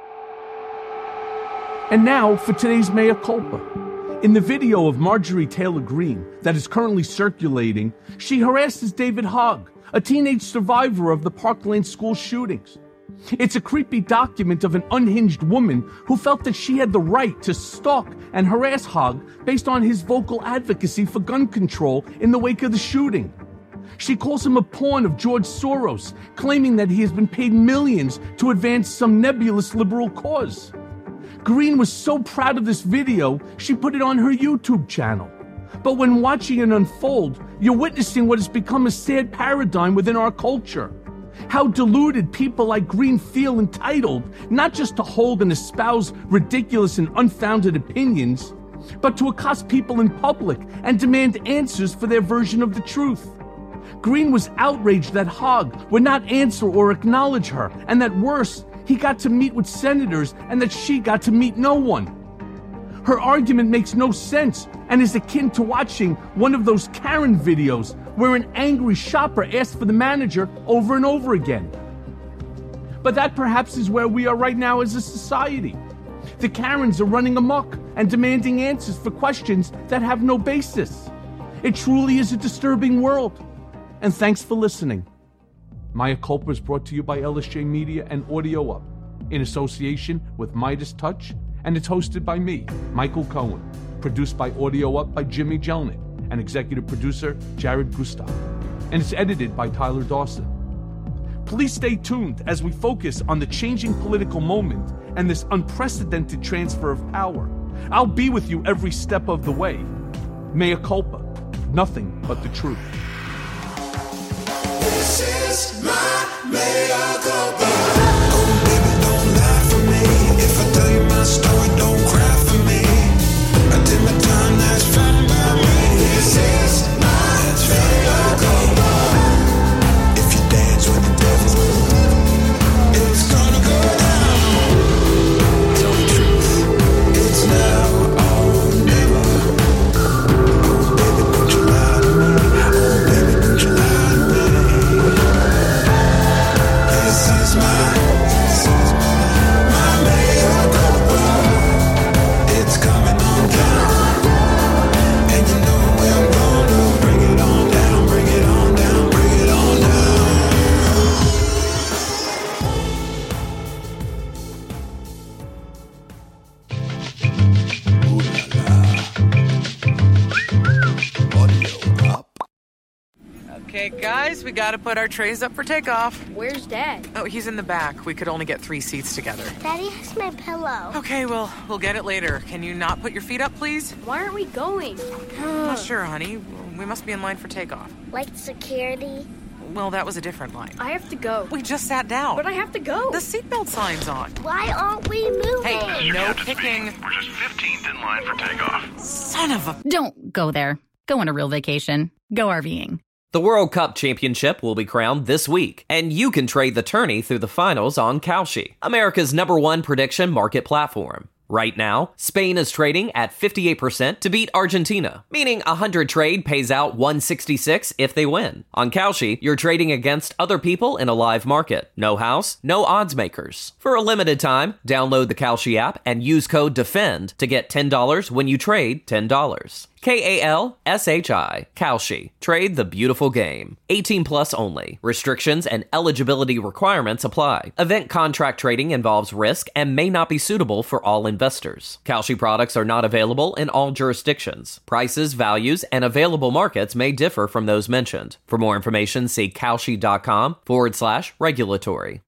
And now for today's Mea Culpa. In the video of Marjorie Taylor Greene that is currently circulating, she harasses David Hogg, a teenage survivor of the Parkland school shootings. It's a creepy document of an unhinged woman who felt that she had the right to stalk and harass Hogg based on his vocal advocacy for gun control in the wake of the shooting. She calls him a pawn of George Soros, claiming that he has been paid millions to advance some nebulous liberal cause. Greene was so proud of this video, she put it on her YouTube channel. But when watching it unfold, you're witnessing what has become a sad paradigm within our culture. How deluded people like Greene feel entitled not just to hold and espouse ridiculous and unfounded opinions, but to accost people in public and demand answers for their version of the truth. Greene was outraged that Hogg would not answer or acknowledge her, and that worse, he got to meet with senators and that she got to meet no one. Her argument makes no sense and is akin to watching one of those Karen videos where an angry shopper asks for the manager over and over again. But that perhaps is where we are right now as a society. The Karens are running amok and demanding answers for questions that have no basis. It truly is a disturbing world. And thanks for listening. Mea Culpa is brought to you by LSJ Media and Audio Up, in association with Midas Touch, and it's hosted by me, Michael Cohen, produced by Audio Up by Jimmy Jelnick, and executive producer Jared Gustav, and it's edited by Tyler Dawson. Please stay tuned as we focus on the changing political moment and this unprecedented transfer of power. I'll be with you every step of the way. Mea Culpa, nothing but the truth. This is my mea culpa. Oh, baby, don't lie for me. If I tell you my story, don't cry for me. I did my time, that's fine by me. This is my mea culpa. If you dance with the devil, it's gonna go down. Tell the truth, it's now or never. Oh, baby, don't you lie to me. Oh, baby, don't you lie to me. This is my mea culpa. It's coming on down, and you know where I'm gonna bring it on down, bring it on down, bring it on down. Okay, guys, we gotta put our trays up for takeoff. Where's Dad? Oh, he's in the back. We could only get 3 seats together. Daddy has my pillow. Okay, well, we'll get it later. Can you not put your feet up, please? Why aren't we going? I'm not sure, honey. We must be in line for takeoff. Like security? Well, that was a different line. I have to go. We just sat down. But I have to go. The seatbelt sign's on. Why aren't we moving? Hey, no kicking. We're just 15th in line for takeoff. Son of a... Don't go there. Go on a real vacation. Go RVing. The World Cup Championship will be crowned this week, and you can trade the tourney through the finals on Kalshi, America's #1 prediction market platform. Right now, Spain is trading at 58% to beat Argentina, meaning 100 trade pays out 166 if they win. On Kalshi, you're trading against other people in a live market. No house, no odds makers. For a limited time, download the Kalshi app and use code DEFEND to get $10 when you trade $10. Kalshi. Kalshi. Trade the beautiful game. 18 plus only. Restrictions and eligibility requirements apply. Event contract trading involves risk and may not be suitable for all investors. Kalshi products are not available in all jurisdictions. Prices, values, and available markets may differ from those mentioned. For more information, see kalshi.com/regulatory.